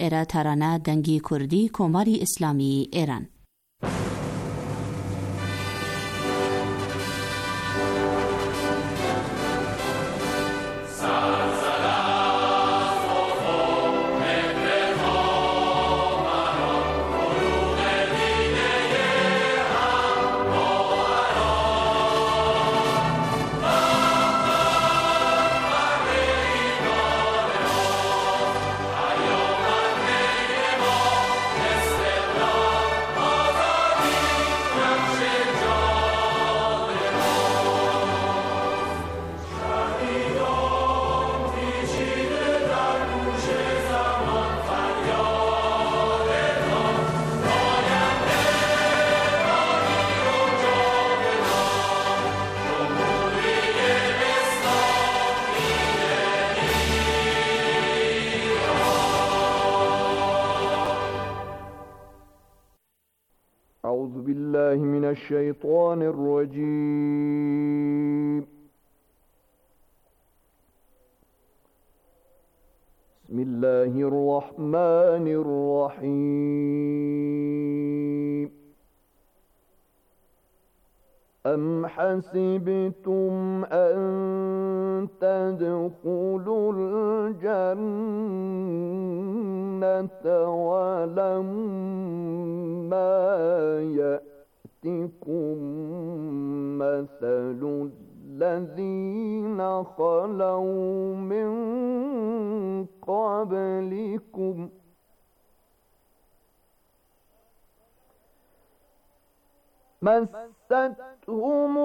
ایره ترانه دنگی کردی کماری اسلامی ایران. أعوذ بالله من الشيطان الرجيم. بسم الله الرحمن الرحيم. أم حسبتم أن تدخلوا الجنة ولما يأتكم مثل الذين خلوا من قبلكم مستهم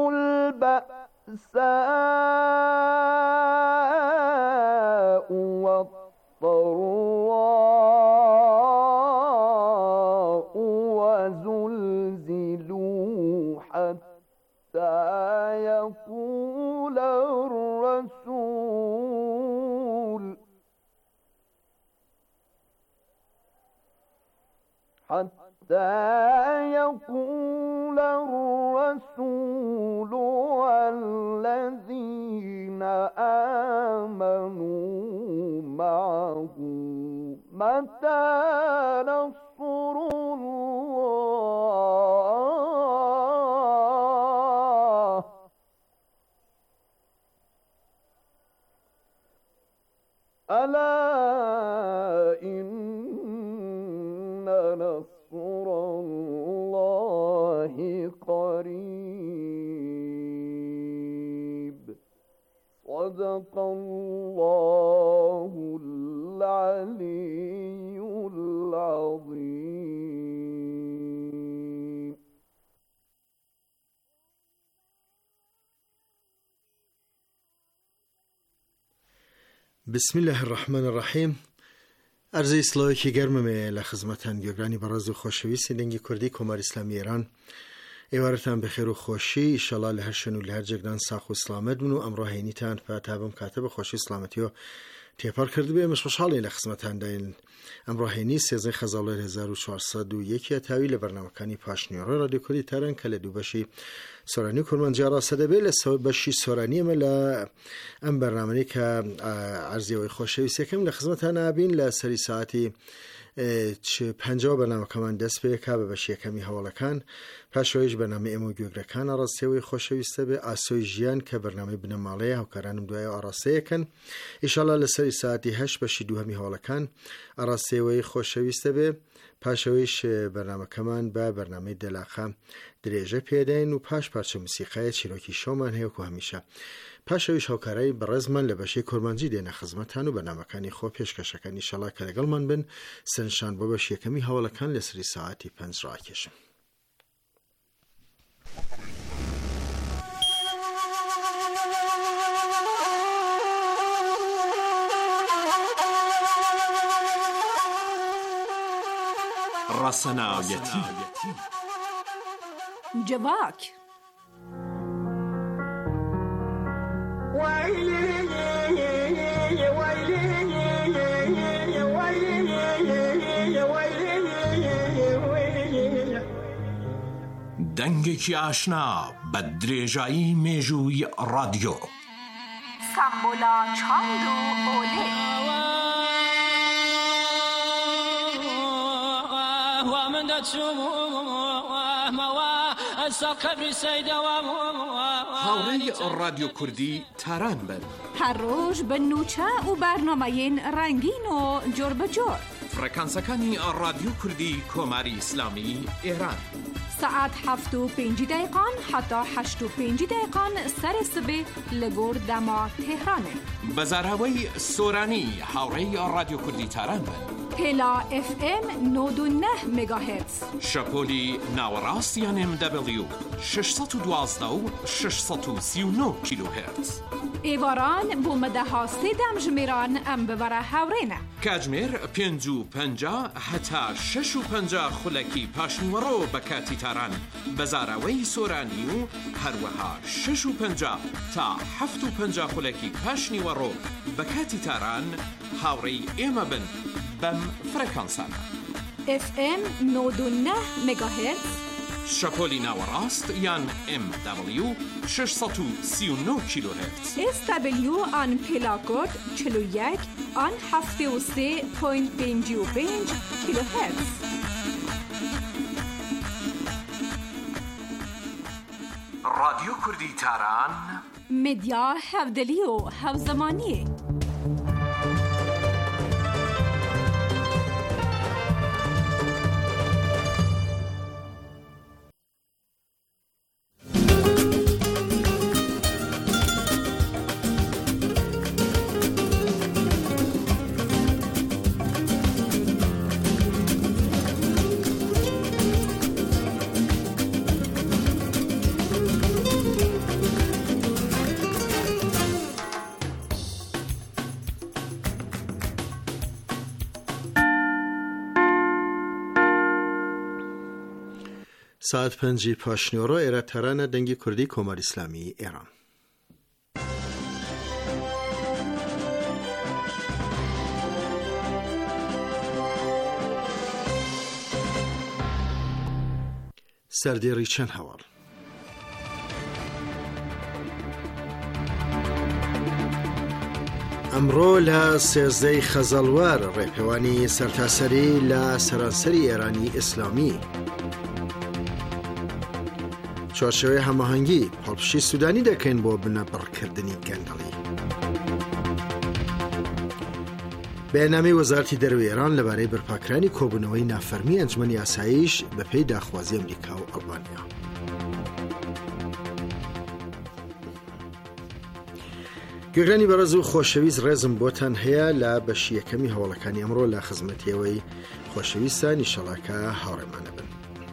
البأساء والضراء وزلزلوا حتى يقول الرسول والذين آمنوا معه متى نصر الله ألا إن نصر الله قريب. صدق الله العلي العظيم. بسم الله الرحمن الرحیم. عرض اصلاحی که گرمه لخدمتان گوگرانی براز و خوشویستی دنگی کردی کمار اسلامی ایران ایوارتان بخیر و خوشی ایشالله لهر شنو لهر جگدان ساخ و سلامت بونو امراهینی تان فاتحبم کاتب خوشی سلامتی و تیپار کرده بیم خوشحالی لخدمتان داین امراهینی 13 خزاله 1401 تاویل برنامه‌کانی پاشنیاره رادیو کردی تران کل دو بشی سورانی کرمانجی را سده بیل سو بشی سورانی ملا ام برنامه‌ای که عرضی و خوشویستی کم لخدمتان آبین لسری ساعتی 50 برنامه کمان دست به که بشی کمی حوالکان پشویش برنامه امو گوگرکان آراسته و خوشویسته به آسوی جیان که برنامه بنماله و کرانم دوای آراسته کن ایشالله لسری ساعتی 8 بشی دو همی حوالکان آراسته و خوشویسته به پشویش برنامه کمان به برنامه دلاخه دریجه پیداین و پاش پارچه موسیقی چیروکی شومان هیو که همیشه پاشویش هاوکارای برزمان لبشی کرمانجی دینه خدمتان و برنامه‌کانی خوب پیشکشکن ایشالله که لگل من بن سنشان بابش یکمی حوالکان لسری ساعتی 5 را کشم. راسنایتی جواک دنگێکی ئاشنا بە درێژایی مێژووی رادیۆ سامبولا چاند و ئۆلێ هاوڕێی رادیۆ کوردی تاران بن. هەر ڕۆژ بە نوچە و بەرنامەیەن ڕەنگین و جۆر بەجۆر. فرەکانسەکانی رادیۆ کوردی کۆماری ئیسلامی ئێران. سعات 7:05 حتا 8:05 سەری سبێ لە گۆر دەما تێهرانێ. بەزاراوەی سۆرانی هاوڕێی رادیۆ کوردی تاران بن. پێلا FM 99 مگاهرتز. شەپۆلی ناوەڕاست یان MW 612 و 639 کیلوهرتز. ئێواران بۆ مەدەها سێدەم ژمێران ئەم ببەرە هاوڕێنە. کاتژمێر 5:50 هەتا 6:50 خولەکی پاشنیوەڕۆ بە کاتی تاران، بەزاراوەی سۆرانی و هەروەها 6:50 تا 7:50 خولەکی پاشنیوەڕۆ بە کاتی تاران هاوڕێی ئێمە بن بەم فرەکانسانە. FM 99 مگاهرتز. شەپۆلی ناوەڕاست یان MW 639 کیلوهرتز. SW آن پێلاکۆد 41 آن 73.55 کیلوهرتز. رادیۆ کوردی تاران، مدیا هەودەلی و هەوزەمانیە. ساعت 5 پاشنیوەڕۆ ئێرە تەرانە دەنگی کوردی کۆماری ئیسلامی ئێران. سەردێڕی چەند هەواڵ. ئەمڕۆ لە 13 خەزەڵوار ڕێپێوانی سەرتاسەری لە سەرانسەری ئێرانی ئیسلامی. چوارچێوەی هەماهەنگی هەڵبژی سوودانی دەکەین بۆ بنەبڕکردنی گەندەڵی. بەیاننامەی وەزارەتی دەرەوەی ئێران لەبارەی بەرپاکرانی کۆبوونەوەی نافەرمی ئەنجومەنی ئاسایش بەپێی داخوازی ئەمریکا و ئەڵمانیا. گوێگرانی بەڕێز و خۆشەویست، ڕێزم بۆتان هەیە لە بەشی یەکەمی هەوڵەکانی ئەمڕۆ لە خزمەتیەوەی خۆشەویستان ئینشەڵڵا هاوڕێمانە بن.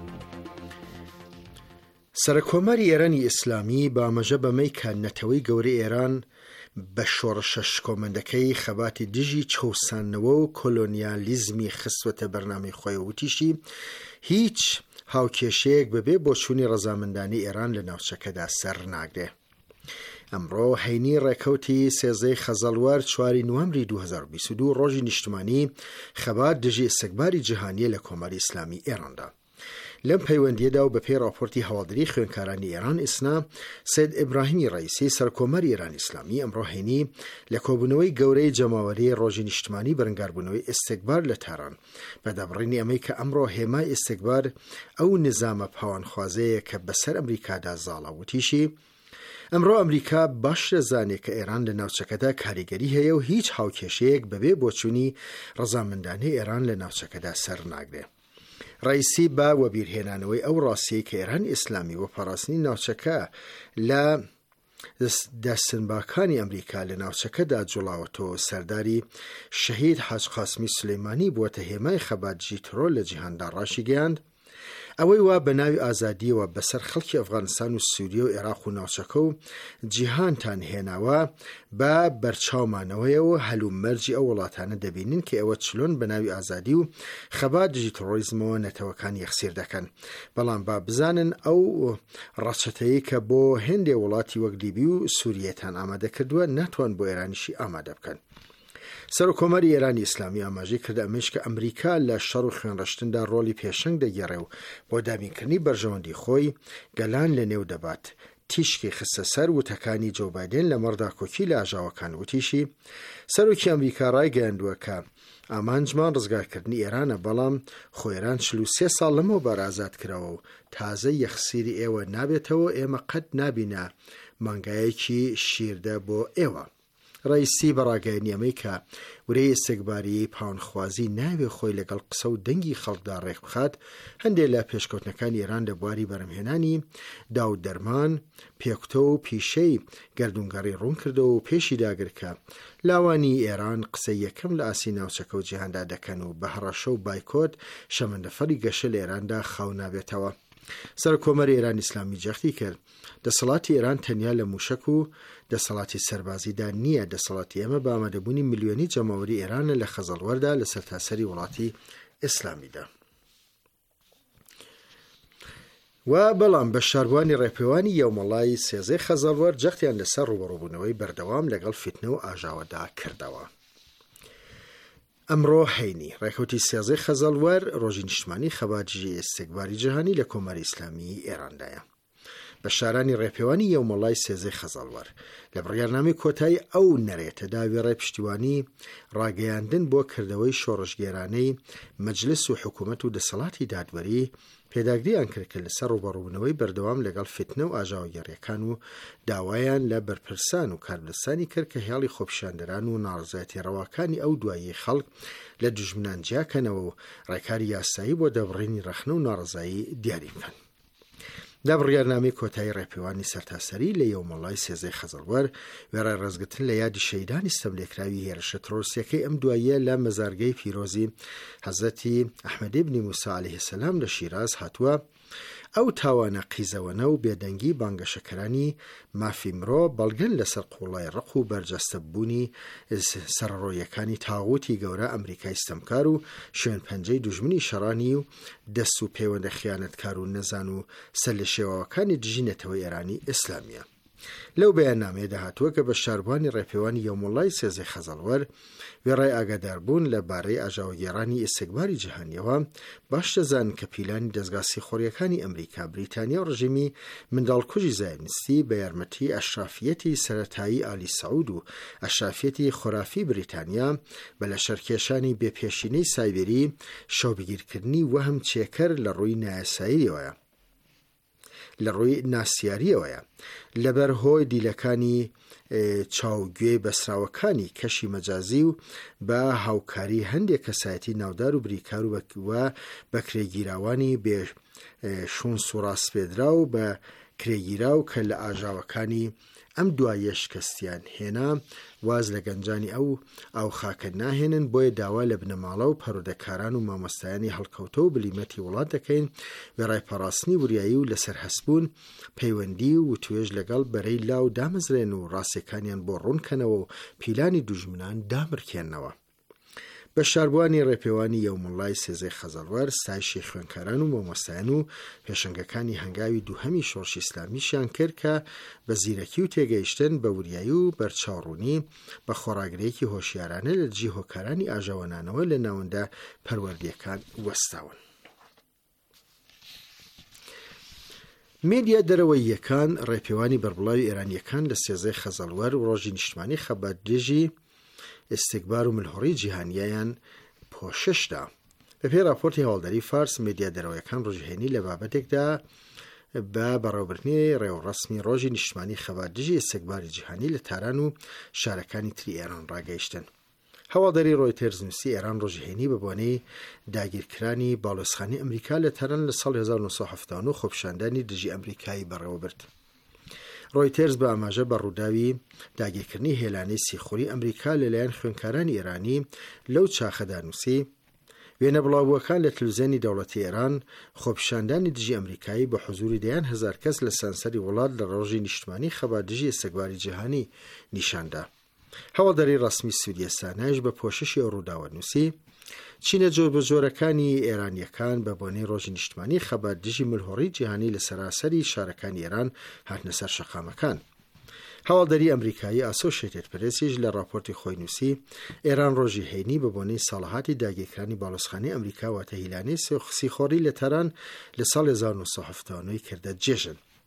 سەرکۆماری ئێرانی ئیسلامی با ئاماژە بەمەی کە نەتەوەی گەورەی ئێران بە شۆڕشە شکۆمەندەکەی خەباتی دژی چەوسانەوە و کۆلۆنیالیزمی خستوەتە بەرنامەی خۆی و وتیشی هیچ هاوکێشەیەک بەبێ بۆ چوونی ڕەزامەندانی ئێران لە ناوچەکەدا سەر ناگرێ. ئەمڕۆ هەینی ڕێکەوتی 13 خەزەڵوار 4 نوێمبری 2022 ڕۆژی نیشتمانی خەبات دژی ئستیکباری جیهانیە لە کۆماری ئیسلامی ئێراندا. لەم پەیوەندیەدا و بەپێی راپۆرتی هەواڵدەری خوێندکارانی ئێران ئیسنا، سید ئیبراهیمی ڕەئیسی سەرکۆمەری ئێرانی ئیسلامی ئەمڕۆ هەینی لە کۆبوونەوەی گەورەی جەماوەری ڕۆژی نیشتمانی بەرەنگاربوونەوەی ئستیکبار لە تاران بەدەبڕینی ئەمەی کە ئەمڕۆ هێمای ئستیکبار ئەو نظامە پاوانخوازەیە کە بەسەر ئەمریکادا زاڵە وتیشی ئەمڕۆ ئەمریکا باش دەزانێت کە ئێران لە ناوچەکەدا کاریگەری هەیە و هیچ هاوکێشەیەک بەبێ بۆچوونی ڕەزامەندانی ئێران لە ناوچەکەدا سەر ناگرێ. ڕئیسی با وەبیرهێنانەوەی ئەو ڕاستیەی کە ئێران ئیسلامی و پاراستنی ناوچەکە لە دەستنباکانی ئەمریکا لە ناوچەکەدا جوڵاوەتەوە سەرداری شەهید حاج قاسمی سولەیمانی بووەتە هێمای خەباتجی ترۆ لە جیهاندا ڕاشی گەیاند، ئەوەی وا بە ناوی ئازادیەوە بەسەر خەڵکی ئەفغانستان و سووریە و عێراق و ناوچەکە و جیهانتان هێناوە بە بەرچاومانەوەیەوە هەلومەرجی ئەو وڵاتانە دەبینن کە ئێوە چلۆن بە ناوی ئازادی و خەبات دژی تۆڕۆریزمەوە نەتەوەکان یەخسیر دەکەن، بەڵام با بزانن ئەو ڕەچەتەیە کە بۆ هێندێ وڵاتی وەک لیبی و سووریەتان ئامادە کردووە ناتوان بۆ ئێرانیشی ئامادە بکەن. سەرکۆمەری ئێرانی ئیسلامی ئاماژەی کرد ئەمەش کە ئەمریکا لە شەڕ و خوێنڕەشتندا ڕۆڵی پێشەنگ دەگێڕێ و بۆ دابینکردنی بەرژەوەندی خۆی گەلان لە نێو دەبات تیشکی خستە سەر وتەکانی جۆ بایدن لە مەڕدا کۆکی لە ئاژاوەکان وتیشی سەرۆکی ئەمریکا ڕایگەیاندووە کە ئامانجمان ڕزگارکردنی ئێرانە بەڵام خۆ ئێران 43 ساڵ لەمەوە بەر ئازاد کراوە و تازە یەخسیری ئێوە نابێتەوە ئێمە قەت نابینە مانگایەکی شیردە بۆ ئێوە. ڕئیسی بەڕاگەیاندنی ئەمریکا ورەی ئێستێکباری پاونخوازی ناوێ خۆی لەگەڵ قسە و دەنگی خەڵکدا ڕێک بخات هەندێک لە پێشکەوتنەکانی ئێران لە بواری بەرهەمهێنانی داو دەرمان پێکوتە و پیشەی گەردونگەڕی ڕوون کردەوە و پێشی داگرکە لاوانی ئێران قسەی یەکەم لە ئاسی ناوچەکە و جیهاندا دەکەن و بە هەڕەشە و بایکۆت شەمەندەفەری گەشە لە ئێراندا خاو نابێتەوە. سەرکۆمەری ئێرانی ئیسلامی جەختی کرد دەسەڵاتی ئێران تەنیا لە موشک و دەسەڵاتی سەربازیدا نییە، دەسەڵاتی ئێمە بە ئامادەبوونی ملیۆنی جەماوەری ئێرانە لە خەزەڵوەردا لە سەرتاسەری وڵاتی ئیسلامیدا. و بەڵام بە شاربوانی ڕێپێوانی یەومەڵای سێزەی خەزەڵوەر جەختیان لەسەر ڕوبەڕووبوونەوەی بەردەوام لەگەڵ فیتنە و ئاژاوەدا کردەوە. ئەمڕۆ هەینی ڕێکەوتی سێزەی خەزەڵوەر ڕۆژی نیشتمانی خەباتجی ئێستێکباری جیهانی لە کۆماری ئیسلامی ئێراندایە. بە شارانی ڕێپێوانی یەومەڵای سێزەی خەزەڵوەر لە بڕیارنامەی کۆتایی ئەو نەرێتە داوی ڕێپشتیوانی ڕاگەیاندن بۆ کردەوەی شۆڕژگێرانەی مەجلس و حکوومەت و دەسەڵاتی دادوەری پێداگریان کرد لەسەر ڕوبەڕووبوونەوەی بەردەوام لەگەڵ فیتنە و ئاژاوەگەڕیەکان و داوایان لە بەرپرسان و کارلەسانی کرد کە هێڵی خۆپیشاندەران و ناڕزایەتی ڕەواکانی ئەو دوایی خەڵک لە دوژمنان جیاکەنەوە و ڕێکاری یاسایی بۆ دەبڕینی ڕەخنە و ناڕزایی دیاری بکەن. دا بڕیارنامەی کۆتایی ڕێپێوانی سەرتاسەری لە یەومەڵای سێزەی خەزەڵوەر وێڕای ڕێزگرتن لە یادی شەیدانی ستەملێکراوی هێرشە ترۆریستیەکەی ئەم دواییە لە مەزارگەی پیرۆزی حەزەتی ئەحمەد بنی موسا عەلەیهی سەلام لە شیراز هاتووە ئەو تاوانە قیزەوەنە و بێدەنگی بانگەشەکەرانی مافی مرۆ بەڵگەن لەسەر قوڵای ڕق و بەرجەستەبوونی سەرڕۆیەکانی تاغوتی گەورە ئەمریکای ستەمکار و شوێن پەنجەی دوژمنی شەڕانی و دەست و پەیوەندە خیانەتکار و نەزان و سەر لە شێواوەکانی دژینەتەوەی ئێرانی ئیسلامیە. لەو بەیاننامەیەدا هاتووە کە بە شاربوانی ڕێپێوانی یەومەڵای سێزەی خەزەڵوەر وێڕای ئاگاداربوون لەبارەی ئاژاوەگێڕانی ئێستێکباری جیهانیەوە باش دەزانن کە پیلانی دەستگا سیخۆریەکانی ئەمریکا، بریتانیا و ڕژیمی منداڵکوژی زایۆنیستی بە یارمەتی ئەشرافیەتی سەرەتایی ئالی سەعود و ئەشرافیەتی خۆرافی بریتانیا بە لە شەرکێشانی بێپێشینەی سایبێری شەوبگیرکردنی وەهم چێکەر لە ڕووی نایاساییەوەیە لە ڕووی ناسیاریەوەیە لەبەر هۆی دیلەکانی چاوگوێ بەسراوەکانی کەشی مەجازی و بە هاوکاری هەندێک کەسایەتی ناودار و بریکار و بە کرێگیراوانی بێ شون سوڕاستپێدرا و بە کرێگیراو کە لە ئاژاوەکانی ئەم دوایە شکستیان هێنا واز لە گەنجانی ئەو خاکە ناهێنن بۆیە داوا لە بنەماڵە و پەرۆدەکاران و مامۆستایانی هەڵکەوتە و بلیمەتی وڵات دەکەین وێڕای پەڕاستنی وریایی و لەسەر هەستبوون پەیوەندی و توێژ لەگەڵ بەرەی لاو دامەزرێن و ڕاستیەکانیان بۆ ڕوونکەنەوە و پیلانی دوژمنان دامرکێنەوە. بە شاربوانی ڕێپێوانی یەومەڵای سێزەی خەزەڵوەر ستایشی خوێندکاران و مامۆستایان و پێشەنگەکانی هەنگاوی دووهەمی شۆڕشی ئیسلامیشیان کرد کە بە زیرەکی و تێگەیشتن بە وریایی و بەرچاوڕوونی بە خۆڕاگرەیەکی هۆشیارانە لە دژی هۆکارانی ئاژەوەنانەوە لە ناوەندە پەروەردیەکان وەستاون. مێدیا دەرەوەییەکان ڕێپێوانی بەربڵاوی ئێرانیەکان لە سێزەی خەزەڵوەر و ڕۆژی نیشتمانی خەباتجێژی ئێستێکبار و ملهوڕی جیهانیایان پۆششدا. بەپێی راپۆرتی هەواڵداری فارس مێدیا دەرەوەیەکان ڕۆژهێنی لە بابەتێکدا بە بەڕێوەبردنی ڕێوەڕەسمی ڕۆژی نیشتمانی خەباتجێژی ئێستێکباری جیهانی لە تاران و شارەکانی تری ئێران ڕاگەیشتن. هەواڵداری ڕۆیتێرز نووسی ئێران ڕۆژهێنی بە بۆنەی داگیرکرانی باڵۆسخانی ئەمریکا لە تاران لە ساڵ 1970 خۆپیشاندانی دژی ئەمریکایی بەڕێوەبرد. ڕۆیتێرز بە ئاماژە بە ڕووداوی داگیرکردنی هێلانەی سیخۆری ئەمریکا لەلایەن خوێندکارانی ئێرانی لەو چاخەدا نووسی وێنە بڵاوبووەکان لە تەلەڤیزیۆنی دەوڵەتی ئێران خۆپیشاندانی دژی ئەمریکایی بە حوزوری دەیان هەزار کەس لە سانسەری وڵات لە ڕۆژی نیشتمانی خەباتجێژی ئێستێکباری جیهانی نیشاندا. هەواڵداری ڕەسمی سوودیە سانایش بە پۆششی ئەو ڕووداوە نووسی چینە جۆربەجۆرەکانی ئێرانیەکان بە بۆنەی ڕۆژی نیشتمانی خەباتجێژی ملهوڕی جیهانی لە سەراسەری شارەکانی ئێران هاتنە سەر شەقامەکان. هەواڵداری ئەمریکایی ئاسۆشیێتد پرێسیش لە راپۆرتی خۆی نووسی ئێران ڕۆژی هەینی بە بۆنەی ساڵەهاتی داگیرکردنی باڵۆسخانەی ئەمریکا واتە هیلانەی سیخۆری لە تەران لە ساڵ 1970 کردە جێژن.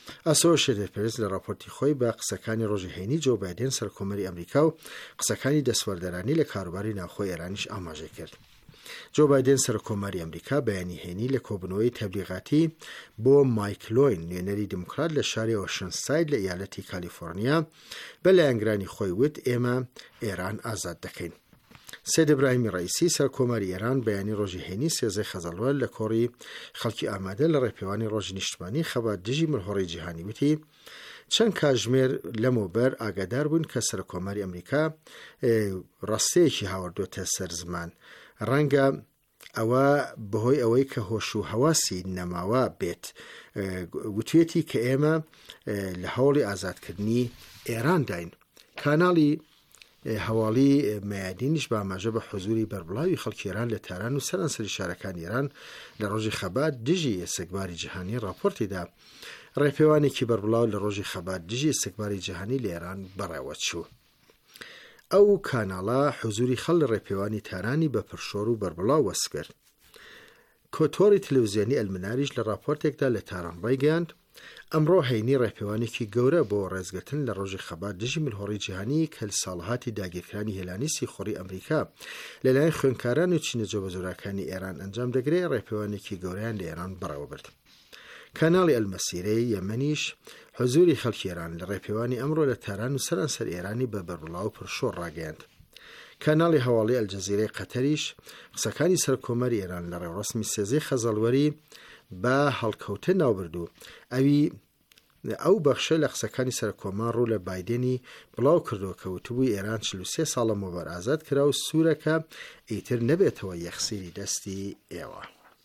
ئەسۆشیێتد پرێس لە راپۆرتی خۆی بە قسەکانی ڕۆژی هەینی جۆ بایدن سەرکۆمەری ئەمریکا و قسەکانی دەسوەردەرانی لە کاروباری ناوخۆی ئێرانیش ئاماژە کرد. جۆ بایدن سەرکۆمەری ئەمریکا بەیانی هێنی لە کۆبنەوەی تەبلیغاتی بۆ مایک لۆین نوێنەری دموکرات لە شاری ئۆشنساید لە ئیالەتی کالیفۆرنیا بە لایەنگرانی خۆی وت ئێمە ئێران ئازاد دەکەین. سید ئیبراهیمی ڕئیسی سەرکۆمەری ئێران بەیانی ڕۆژی هەینی 13 خەزەڵوەر لە کۆڕی خەڵکی ئامادە لە ڕێپێوانی ڕۆژی نیشتمانی خەبات دژی ملهۆڕی جیهانی وتی چەند کاتژمێر لەمەوبەر ئاگادار بوون کە سەرکۆمەری ئەمریکا ڕاستەیەکی هاوردۆتە سەر زمان، ڕەنگە ئەوە بەهۆی ئەوەی کە هۆش و هەواسی نەماوە بێت. گوتوێتی کە ئێمە لە هەوڵی ئازادکردنی ئێران داین. کاناڵی هەواڵی مەیادینیش بە ئاماژە بە حوزوری بەربڵاوی خەڵکی ئێران لە تاران و سەرانسەری شارەکانی ئێران لە ڕۆژی خەبات دژی ئێستگباری جیهانی راپۆرتیدا ڕێپێوانێکی بەربڵاو لە ڕۆژی خەبات دژی ئێستگباری جیهانی لە ئێران بەڕێوە چوو. ئەو کاناڵە حوزوری خەڵ لە ڕێپێوانی تارانی بە پرشۆر و بەربڵاو وەسف کرد. کۆتۆری تەلەڤیزیۆنی ئەلمناریش لە راپۆرتێکدا لە تاران ڕایگەیاند ئەمڕۆ هەینی ڕێپێوانێکی گەورە بۆ ڕێزگرتن لە ڕۆژی خەبات دژی ملهۆڕی جیهانی کە ساڵهاتی داگیرکردنی هێلانیستی خۆری ئەمریکا لەلایەن خوێندکاران و چینە جۆبەجۆرەکانی ئێران ئەنجام دەگرێت ڕێپێوانێکی گەورەیان لە ئێران بەڕێوە برد. کاناڵی ئەلمەسیرەی یەمەنیش حوزوری خەڵکی ئێران لە ڕێپێوانی ئەمڕۆ لە تاران و سەرانسەر ئێرانی بە بەربڵاو پرشۆر ڕاگەیاند. کاناڵی هەواڵی ئەلجەزیرەی قەتەریش قسەکانی سەرکۆمەری ئێران لە ڕێوڕسمی 13 خەزەڵوەری بە هەڵکەوتن ناوبردو ئەو بەخشە لە قسەکانی سەرکۆمان ڕوو لە بایدێنی بڵاو کردەوە کە وتبووی ئێران 43 ساڵە مۆبەر ئازاد کرا و سوورەکە ئیتر نەبێتەوە یەخسیری دەستی ئێوە.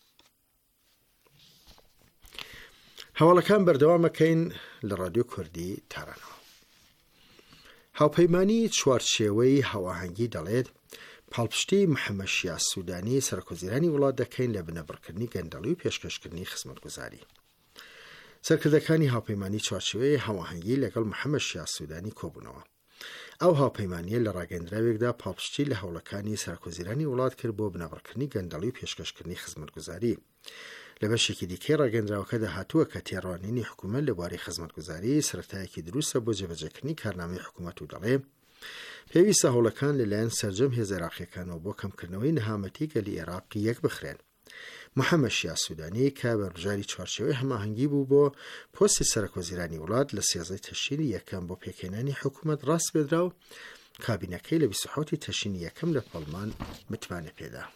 هەواڵەکان بەردەوامەکەین لە ڕادیۆ کوردی تارانەوە. هاوپەیمانی چوارچێوەی هەواهەنگی دەڵێت پاڵپشتی محەممەد شیاع سوودانی سەرکۆزیرانی وڵات دەکەین لە بنەبڕکردنی گەندەڵی و پێشکەشکردنی خزمەتگوزاری. سەرکردەکانی هاوپەیمانی چوارچێوەی هەواهەنگی لەگەڵ محەممەد شیاع سوودانی کۆبوونەوە. ئەو هاوپەیمانیە لە ڕاگەندراوێکدا پاڵپشتی لە هەوڵەکانی سەرکۆزیرانی وڵات کرد بۆ بنەبڕکردنی گەندەڵی و پێشکەشکردنی خزمەتگوزاری. لە بەشێکی دیکەی ڕاگەندراوەکەدا هاتووە کە تێڕوانینی حکوومەت لەبواری خزمەتگوزاری سەرەتایەکی دروستە بۆ جێبەجێکردنی کارنامەی حکوومەت و دەڵێ پێویستە هەوڵەکان لەلایەن سەرجەم هێز عێراقیەکانەوە بۆ کەمکردنەوەی نەهامەتی گەلی عێراقی یەک بخرێن. محەممەد شیاع سوودانی کە بەربژاری چوارچێوەی هەماهەنگی بوو بۆ پۆستی سەرکۆزیرانی وڵات لە 13 تەشریی یەکەم بۆ پێکهێنانی حکوومەت ڕاست بێدرا و کابینەکەی لە 27 تەشرینی یەکەم لە پەڵمان متمانە پێدا.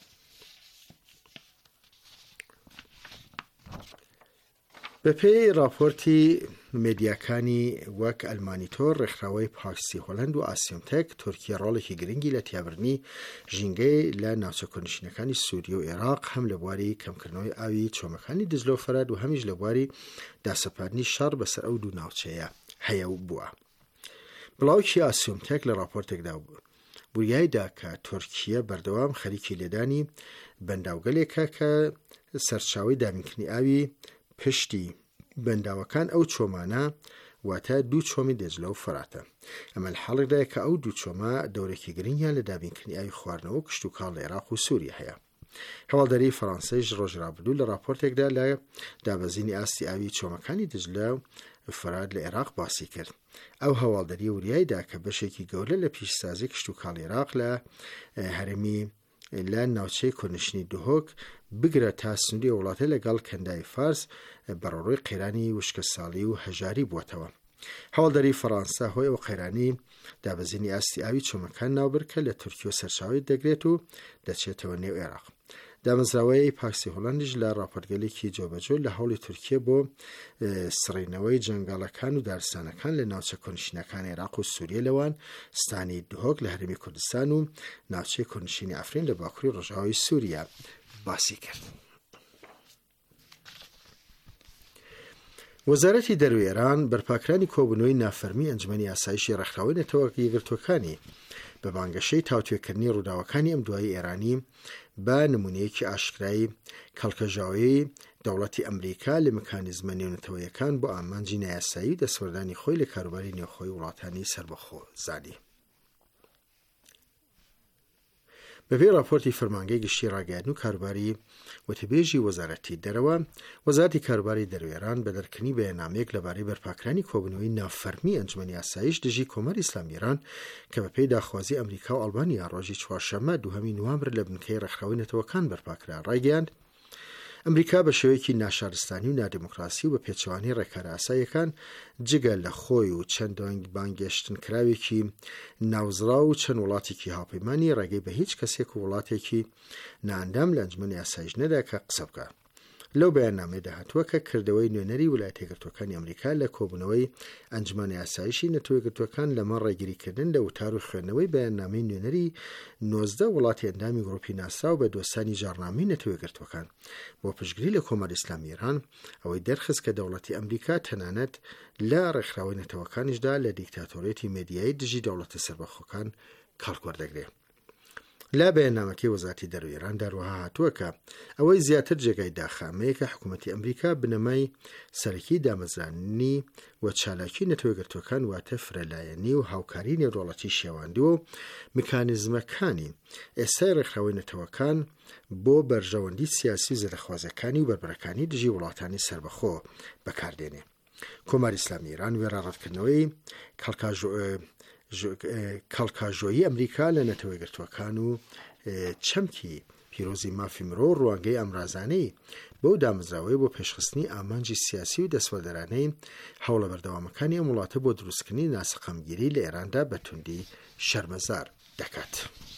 بەپێی راپۆرتی مێدیاکانی وەک ئەلمانیتۆر، ڕێکخراوەی پاکسی هۆلەند و ئاسیۆمتێک، تورکیا ڕۆڵێکی گرنگی لە تیابردنی ژینگەی لە ناوچەکۆنشینەکانی سووریە و عێراق هەم لە بواری کەمکردنەوەی ئاوی چۆمەکانی دجلە و فەرات و هەمیش لە بواری داسەپاردنی شەڕ بەسەر ئەو دوو ناوچەیە هەیە و بووە. بڵاوکی ئاسیۆمتێک لە راپۆرتێکدا بوریایدا کە تورکیا بەردەوام خەریکی لێدانی بەنداوگەلێکە کە سەرچاوی دابینکردنی ئاوی پشتی بەنداوەکان ئەو چۆمانە واتە دوو چۆمی دەجلە و فەراتە. ئەمە لە حاڵێکدایە کە ئەو دوو چۆمە دەورێکی گرنگیان لە دابینکردنی ئاوی خواردنەوە و کشت و کاڵ لە عێراق و سووریا هەیە. هەواڵدەری فەڕەنسایش ڕۆژی ڕابردوو لە راپۆرتێکدا لە دابەزینی ئاستی ئاوی چۆمەکانی دجلە و فەرات لە عێراق باسی کرد. ئەو هەواڵدەری وریایدا کە بەشێکی گەورە لە پیشسازی کشت و کاڵ عێراق لە هەرێمی لە ناوچەی کۆنشینی دهۆک بگرە تا سنووری وڵاتە لەگەڵ کەندای فارس بەڕۆڕۆی قەیرانی وشکە ساڵی و هەژاری بووەتەوە. هەواڵدەری فەڕەنسا هۆی ئەو قەیرانی دابەزینی ئاستی ئاوی چۆمەکان ناوبرکە لە تورکیا و سەرچاوی دەگرێت و دەچێتەوە نێو عێراق. دامەزراوەی پاکسی هۆڵەندیش لە راپۆرتگەلێکی جۆبەجۆ لە هەوڵی تورکیا بۆ سڕینەوەی جەنگاڵەکان و دارستانەکان لە ناوچە کۆنشینەکان عێراق و سووریە لەوان ستانی دهۆک لە هەرێمی کوردستان و ناوچەی کۆنشینی ئەفرین لە باکووری ڕۆژاوای سووریا باسی کرد. وەزارەتی دەروی ئێران بەرپاکرانی کۆبوونەوەی نافەرمی ئەنجومەنی ئاسایشی ڕێکخراوەی نەتەوەک یەکگرتوەکانی بە بانگەشەی تاوتوێکردنی ڕووداوەکانی ئەم دوای ئێرانی بە نمونەیەکی ئاشکرایی کەڵکەژاوی دەوڵەتی ئەمریکا لە میکانیزمە نێونەتەوەیەکان بۆ ئامانجی نایاسایی و دەسوەردانی خۆی لە کاروباری نێوخۆی وڵاتانی سربەخۆ زانی. بەپێی راپۆرتی فەرمانگەی گشتی ڕاگەیاندن و کاروباری وتەبێژی وەزارەتی دەرەوە، وەزارەتی کاروباری دەرەوەی ئێران بە دەرکردنی بەیاننامەیەک لەبارەی بەرپاکردنی کۆبوونەوەی نافەرمی ئەنجومەنی ئاسایش دژی کۆمەری ئیسلامی ئێران کە بەپێی داخوازی ئەمریکا و ئەڵبانیا ڕۆژی چوارشەممە 2 نوامبر لە بنکەی ڕێکخراوەی نەتەوەکان بەرپاکرا، ڕایگەیاند ئەمریکا بە شێوەیەکی ناشارستانی و نادموکراسی و بە پێچەوانی ڕێکارە ئاساییەکان جگە لە خۆی و چەند بانگێشتنکراوێکی ناوزرا و چەند وڵاتێکی هاوپەیمانی ڕێگەی بە هیچ کەسێک و وڵاتێکی ناندام لە ئەنجومەنی ئاسایش نەدا کە قسە بکە. لەو بەیاننامەیەدا هاتووە کە کردەوەی نوێنەری ویلایەتە یەکگرتووەکانی ئەمریکا لە کۆبوونەوەی ئەنجومەنی ئاسایشی نەتەوە یەکگرتووەکان لەمە ڕێگیریکردن لە وتار و خوێندنەوەی بەیاننامەی نوێنەری 19 وڵاتی ئەندامی گڕۆپی ناسا و بە دۆستانی ژاڕنامەی نەتەوە یەکگرتووەکان بۆ پشتگیری لە کۆمەری ئیسلامی ئێران ئەوەی دەرخست کە دەوڵەتی ئەمریکا تەنانەت لە ڕێکخراوەی نەتەوەکانیشدا لە دیکتاتۆرێتی مێدیایی دژی دەوڵەتە سەربەخۆکان کاڵکوەردەگرێت. لا بەیاننامەکەی وەزارەتی دەرەوەی ئێران دەروەها هاتووە کە ئەوەی زیاتر جێگای داخامەیە کە حکوومەتی ئەمریکا بنەمای سەرەکی دامەزرانی و چالاکی نەتەوەیەکگرتووەکان واتە فرەلایەنی و هاوکاری نێودەوڵەتی شێواندووە و میکانیزمەکانی ئێستای ڕێکخراوەی نەتەوەکان بۆ بەرژەوەندی سیاسی و زەرەخوازەکانی و بربەرەکانی دژی وڵاتانی سەربەخۆ بەکاردێنێ. کۆماری ئیسلامی ئێران وێڕاڕەتکردنەوەی کاڵکاژۆیی ئەمریکا لە نەتەوەیەکگرتووەکان و چەمکی پیرۆزی مافی مرۆ ڕوانگەی ئەمرازانەی بەو دامەزراوەی بۆ پێشخستنی ئامانجی سیاسی و دەسوەدەرانەی هەوڵە بەردەوامەکانی ئەم وڵاتە بۆ دروستکردنی ناسەقەمگیری لە ئێراندا بە توندی شەرمەزار دەکات.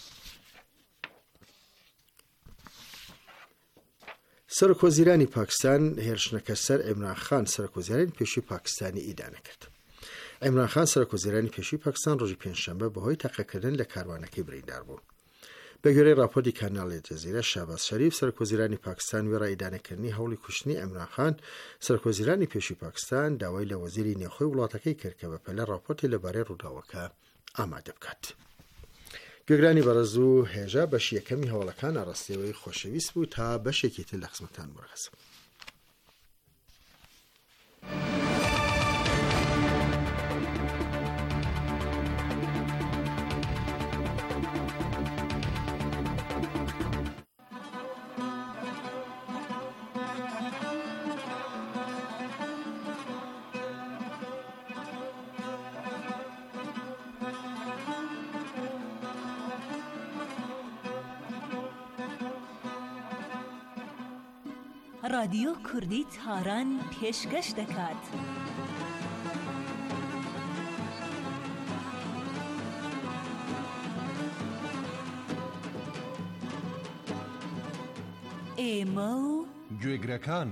سەرۆکوەزیرانی پاکستان هێرشنەکە سەر عیمران خان سەرۆکوەزیرانی پێشووی پاکستانی ئیدانە کرد. عیمران خان سەرۆکوەزیرانی پێشووی پاکستان ڕۆژی پێنجشەممە بەهۆی تەقەکردن لە کاروانەکەی بریندار بوو. بە گوێرەی راپۆرتی کاناڵی جەزیرە، شاباز شەریف سەرۆکوەزیرانی پاکستان وێڕا ئیدانەکردنی هەوڵی کوشتنی عیمران خان سەرۆکوەزیرانی پێشووی پاکستان داوای لە وەزیری نێوخۆی وڵاتەکەی کرد کە بەپەلە راپۆرتی لەبارەی ڕووداوەکە ئامادە بکات. گوێگرانی بەڕێز و هێژە بەشی یەکەمی هەوڵەکان ئاڕاستیەوەی خۆشەویست بوو تا بەشێکی تر لە خزمەتان بەڕێزم. رادیۆ کوردی تاران پێشکەش دەکات. ئێمە و گوێگرەکان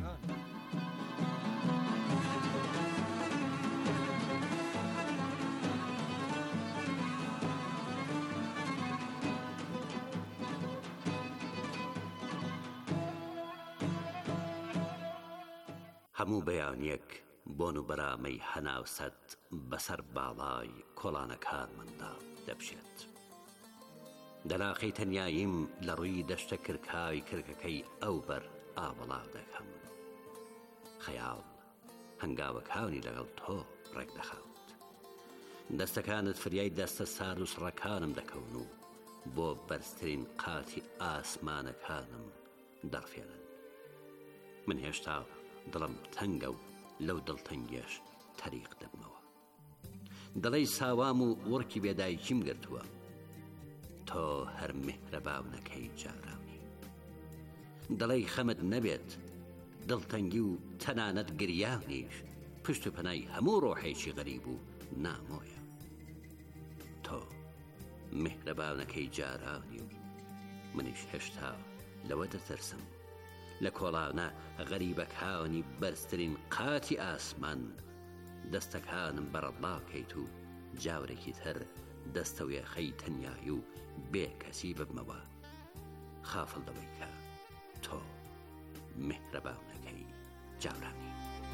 هەموو بەیانیەک بۆن و بەرامەی هەناوسەد بەسەر باڵای کۆڵانەکانماندا دەبشێت. دەلاقەی تەنیاییم لە ڕووی دەشتە کرکاوی کرکەکەی ئەو بەر ئاوەڵاو دەکەم. خەیاڵ هەنگاوەکانی لەگەڵ تۆ ڕێک دەخات. دەستەکانت فریای دەستە سار و سڕەکانم دەکەون و بۆ بەرزترین قاتی ئاسمانەکانم دەڕفێنن. من هێشتا دڵم تەنگە و لەو دڵتەنگێش تەریق دەبمەوە. دڵی ساوام و وەرکی بێدایکیم گرتووە. تۆ هەر میهرەباونەکەی جاراونی. دڵی خەمت نەبێت، دڵتەنگی و تەنانەت گریانیش پشت و پەنای هەموو ڕۆحێکی غەریب و نامۆیە. تۆ میهرەباونەکەی جاراونی و منیش هێشتا لەوە دەترسم لە کۆڵانە غەریبەکانی بەرزترین قاتی ئاسمان دەستەکانم بەڕەڵاکەیت و جاورێکی تر دەستەوێخەی تەنیایی و بێ کەسی ببمەوە. خافڵ دەوەی کە تۆ میهرەباونەکەی جاورانی.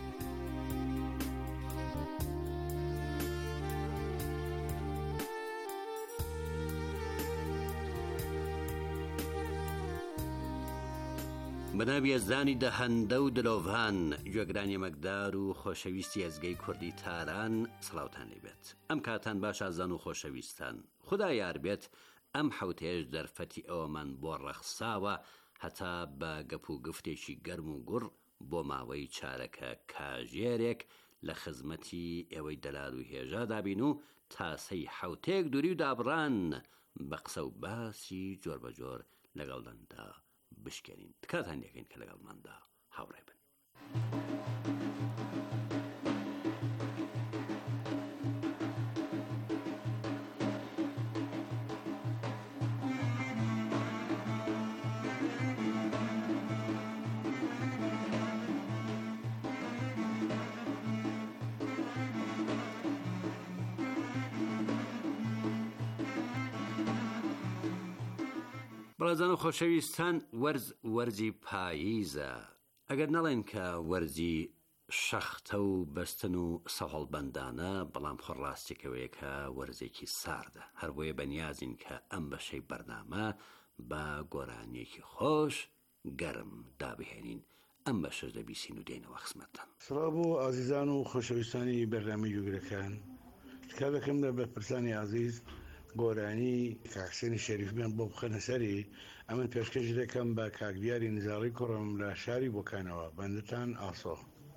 بەناوی ئەزانی دەهەندە و دلۆڤان، گوێگرانی مەکدار و خۆشەویستی ئەزگەی کوردی تاران، سڵاوتان لێبێت. ئەم کاتان باش ئازان و خۆشەویستان. خودای یار بێت ئەم حوتێش دەرفەتی ئەوەمان بۆ ڕەخساوە هەتا بە گەپ و گفتێکی گەرم و گوڕ بۆ ماوەی چارەکە کاژێرێک لە خزمەتی ئێوەی دەلال و هێژا دابین و تاسەی حوتێک دووری و دابڕان بە قسە و باسی جۆر بە جۆر لەگەڵداندا بشکێنین. تکاتان دەکەین کە لەگەڵماندا هاوڕێ بن. بەڵێزان و خۆشەویستان، وەرزی پاییزە. ئەگەر نەڵێن کە وەرزی شەختە و بەستن و سەهۆڵبەندانە، بەڵام خۆڕاستێکەوەیە کە وەرزێکی ساردە. هەر بۆیە بەنیازین کە ئەم بەشەی بەرنامە بە گۆرانیەکی خۆش گەرم دابهێنین. ئەم بەشەش دەبیسین و دێنەوە خزمەتتان. سڵاو بۆ ئازیزان و خۆشەویستانی بەرنامەی گوێگرەکان. تکا دەکەم لە بەرپرسانی ئازیز گۆرانی کاکسێنی شەریف بێن بۆ بخەنە سەری. ئەمن پێشکەش دەکەم بە کاکدیاری نزاڵی کوڕم لە شاری بۆکانەوە. بەندتان ئاسۆ.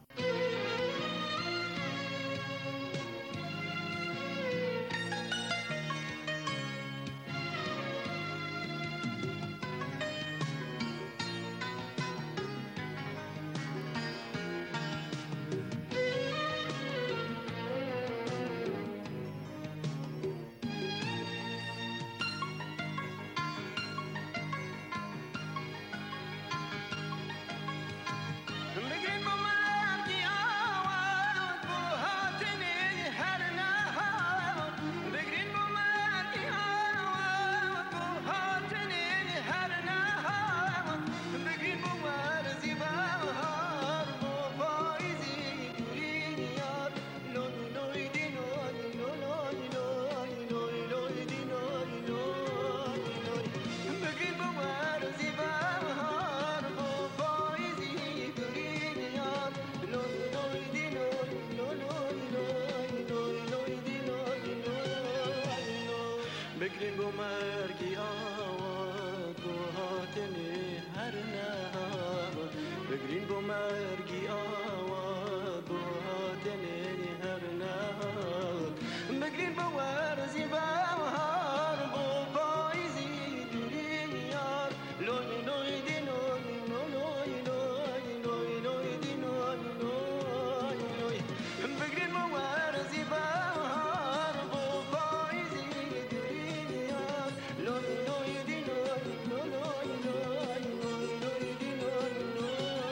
بگرین بۆ مەرگی ئاوات بۆ هاتنێ هەر نەهات بگرین بۆ مەرگی ئاوات بۆ هاتنێ هەر نەهات بگرین بۆ وەرزی بەهار بۆ پاییزی دووری یار لۆی لۆی دی لۆی لۆی لۆی لۆی لۆی دی لۆی لۆی لۆی بگرین بۆ وەرزی بەهار بۆ پاییزی دووری یار لۆی لۆی دی لۆی لۆی لۆی لۆی دی لۆی لۆی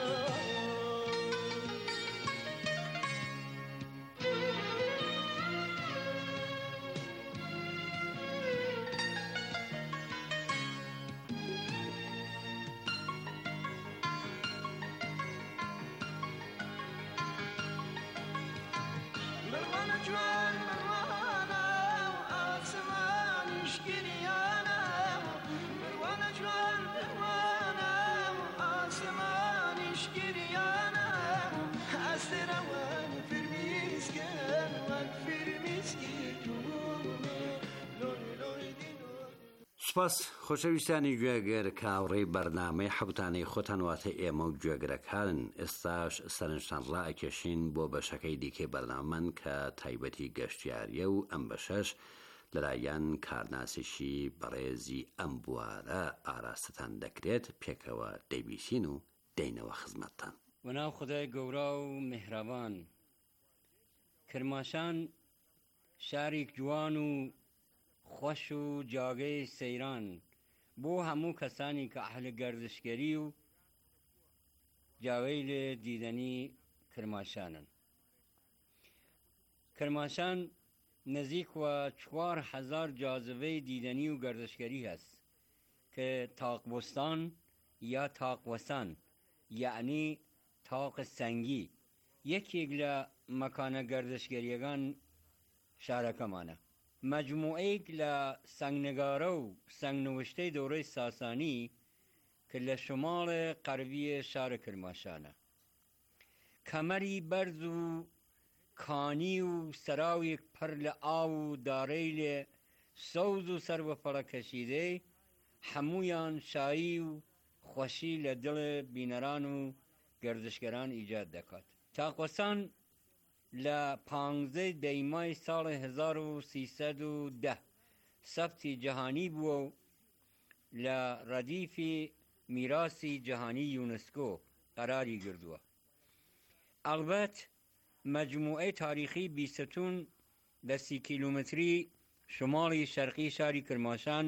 مروانە جوان مروانە ئاسمانیش گریانە مروانە جوان مروانە ئاسمانیش گریانە ئەستێرەوەن فرمیسکەن وەک فرمیسکی تومێ لۆی لۆی دی لۆی. سوپاس خۆشەویستانی گوێگەر کاوڕێی بەرنامەی حەوتانەی خۆتان واتە ئێمە و گوێگرەکان. ئێستاش سەرنجتان ڕائەکێشین بۆ بەشەکەی دیکەی بەرنامەن کە تایبەتی گەشتیاریە و ئەم بەشەش لەلایەن کارناسیشی بەڕێزی ئەم بوارە ئاراستتان دەکرێت. پێکەوە دەیبیسین و دەینەوە خزمەتتان. وەناو خدای گەورە و میهرەبان. کرماشان شارێک جوان و خۆش و جاگەی سەیران بۆ هەموو کەسانی کە ئەهلە گەردشگەری و جاوەی لێ دیدەنی کرماشانن. کرماشان نزیکوە 4000 جاذبەی دیدەنی و گەردشگەری هەست کە تاقبستان یا تاقوەسان یعنی تاق سەنگی یەکێک لە مەکانە گەردشگەریەکان شارەکەمانە. مەجموعەیەک لە سەنگنگارە و سەنگنوشتەی دەورەی ساسانی کە لە شماڵی غەربی شارە کرماشانە. کەمەری بەرز و کانی و سەراوێک پڕ لە ئاو و دارەی لێ سەوز و سەر بە پەڕە کەشیدەی هەمویان شایی و خۆشی لە دڵ بینەران و گەردشگەران ئیجاد دەکات. تاقوەسان لە 15 دەیمای ساڵی 1310 سەفتی جەهانی بووە و لە ڕەدیفی میراسی جەهانی یونسکۆ قەراری گردووە. ئەڵبەت مەجموعەی تاریخی بیستون لە 30 کیلومتری شماڵی شەرقی شاری کرماشان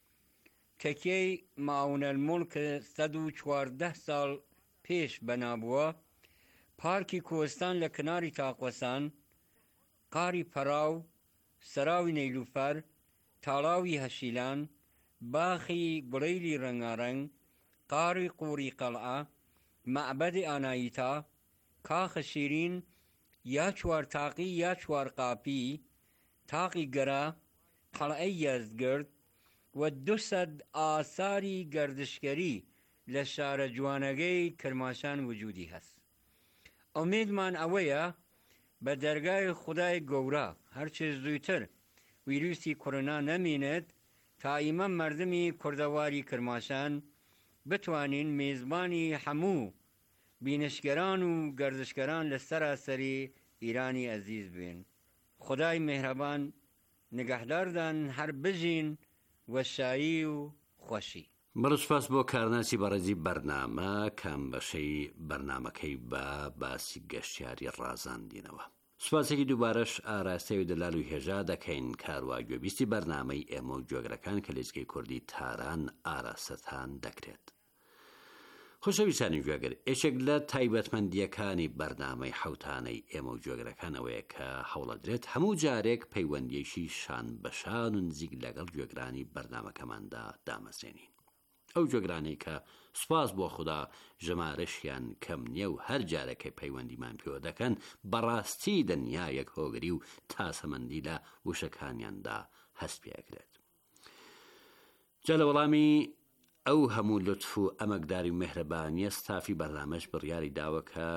تەکیەی ماونەلموڵکە 114 ساڵ پێش بەنابووە، پارکی کوهستان لە کناری تاقوەسان، قاری پەراو، سەراوی نەیلوفەر، تاڵاوی هەشیلان، باخی گوڵەیلی ڕەنگارەنگ، قاری قووری قەڵعە، مەعبەدی ئاناییتا، کاخە شیرین، یا چوارتاقی یا چوارقاپی، تاقی گەرە، قەڵعەی یەزدگرد و 200 ئاساری گەردشگەری لە شارە جوانەکەی کرماشان وجودی هەست. ئومێدمان ئەوەیە بە دەرگای خودای گەورە هەرچێ زووتر ویروسی کۆرۆنا نەمێنێت تا ئێمە مردمی کوردەواری کرماشان بتوانین میزبانی هەموو بینشگەران و گەردشگەران لە سەراسەری ئیرانی ئەزیز بێن. خدای مهرەبان نگەهداردان هەر بژین وەشایی و خۆشی. بەڕسپاس بۆ کارناسی بەڕێزی بەرنامە کام بەشەی بەرنامەکەی بە باسی گەشتیاری ڕازاندینەوە. سوپاسێکی دووبارەش ئاراستەی دەلال و هێژا دەکەین کاروا گوێبیستی بەرنامەی ئێمە و جۆگرەکان کە لێزگەی کوردی تاران ئاراستەتان دەکرێت. خۆشەویستانی گوێگر، یەکێک لە تایبەتمەندیەکانی بەرنامەی حەوتانەی ئێمە و جۆگرەکانەوەیە کە هەوڵەدرێت هەموو جارێک پەیوەندیەکی شان بەشان و نزیک لەگەڵ گوێگرانی بەرنامەکەماندا دامەزرێنین. ئەو جۆگرانەی کە سوپاس بۆ خوددا ژمارەشیان کەم نییە و هەر جارێکی پەیوەندیمان پێوە دەکەن بەڕاستی دنیایەک هۆگری و تاسەمەندی لە وشەکانیاندا هەست پێکرێت. جا لە وەڵامی ئەو هەموو لوتف و ئەمەکداری و مهرەبانیە ستافی بەرنامەش بڕیاری داوە کە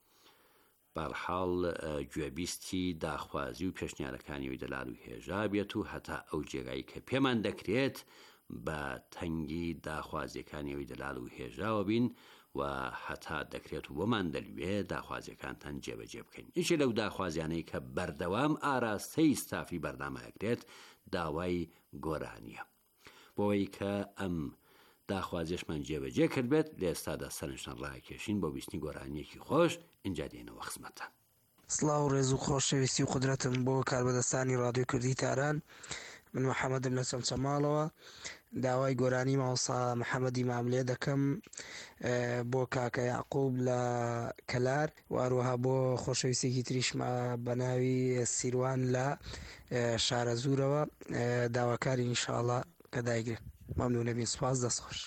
بەرحاڵ گوێبیستی داخوازی و پێشنیارەکانیەوەی دەلال و هێژا بێت و هەتا ئەو جێگایی کە پێمان دەکرێت بە تەنگی داخوازیەکانیەوەی دەلال و هێژاوە بین و هەتا دەکرێت و وەمان دەلوێ داخوازیەکانتان جێبەجێ بکەین. یەکێ لەو داخوازیانەی کە بەردەوام ئاراستەی ستافی بەرنامەکرێت داوای گۆرانیە. بۆەوەی کە ئەم داخوازیشمان جێبەجێ کرد بێت لە ئێستادا سەرنجتان ڕاکێشین بۆ بیستنی گۆرانیەکی خۆش. اینجا دێنەوە خزمەتتان. سڵاو و ڕێز و خۆشەویستی و قدرەتم بۆ کاربەدەستانی ڕادیۆ کوردی تاران. من محەممەدم لە چەمچەماڵەوە داوای گۆرانی ماوەسا محەممەدی ماملێ دەکەم بۆ کاکە یاعقوب لە کەلار و هەروەها بۆ خۆشەویستێکی تریشمە بە ناوی سیروان لە شارە زوورەوە داواکاری ئینشاءڵڵا کە دایگرێت. مەمنونە بین. سوپاس، دەست خۆش.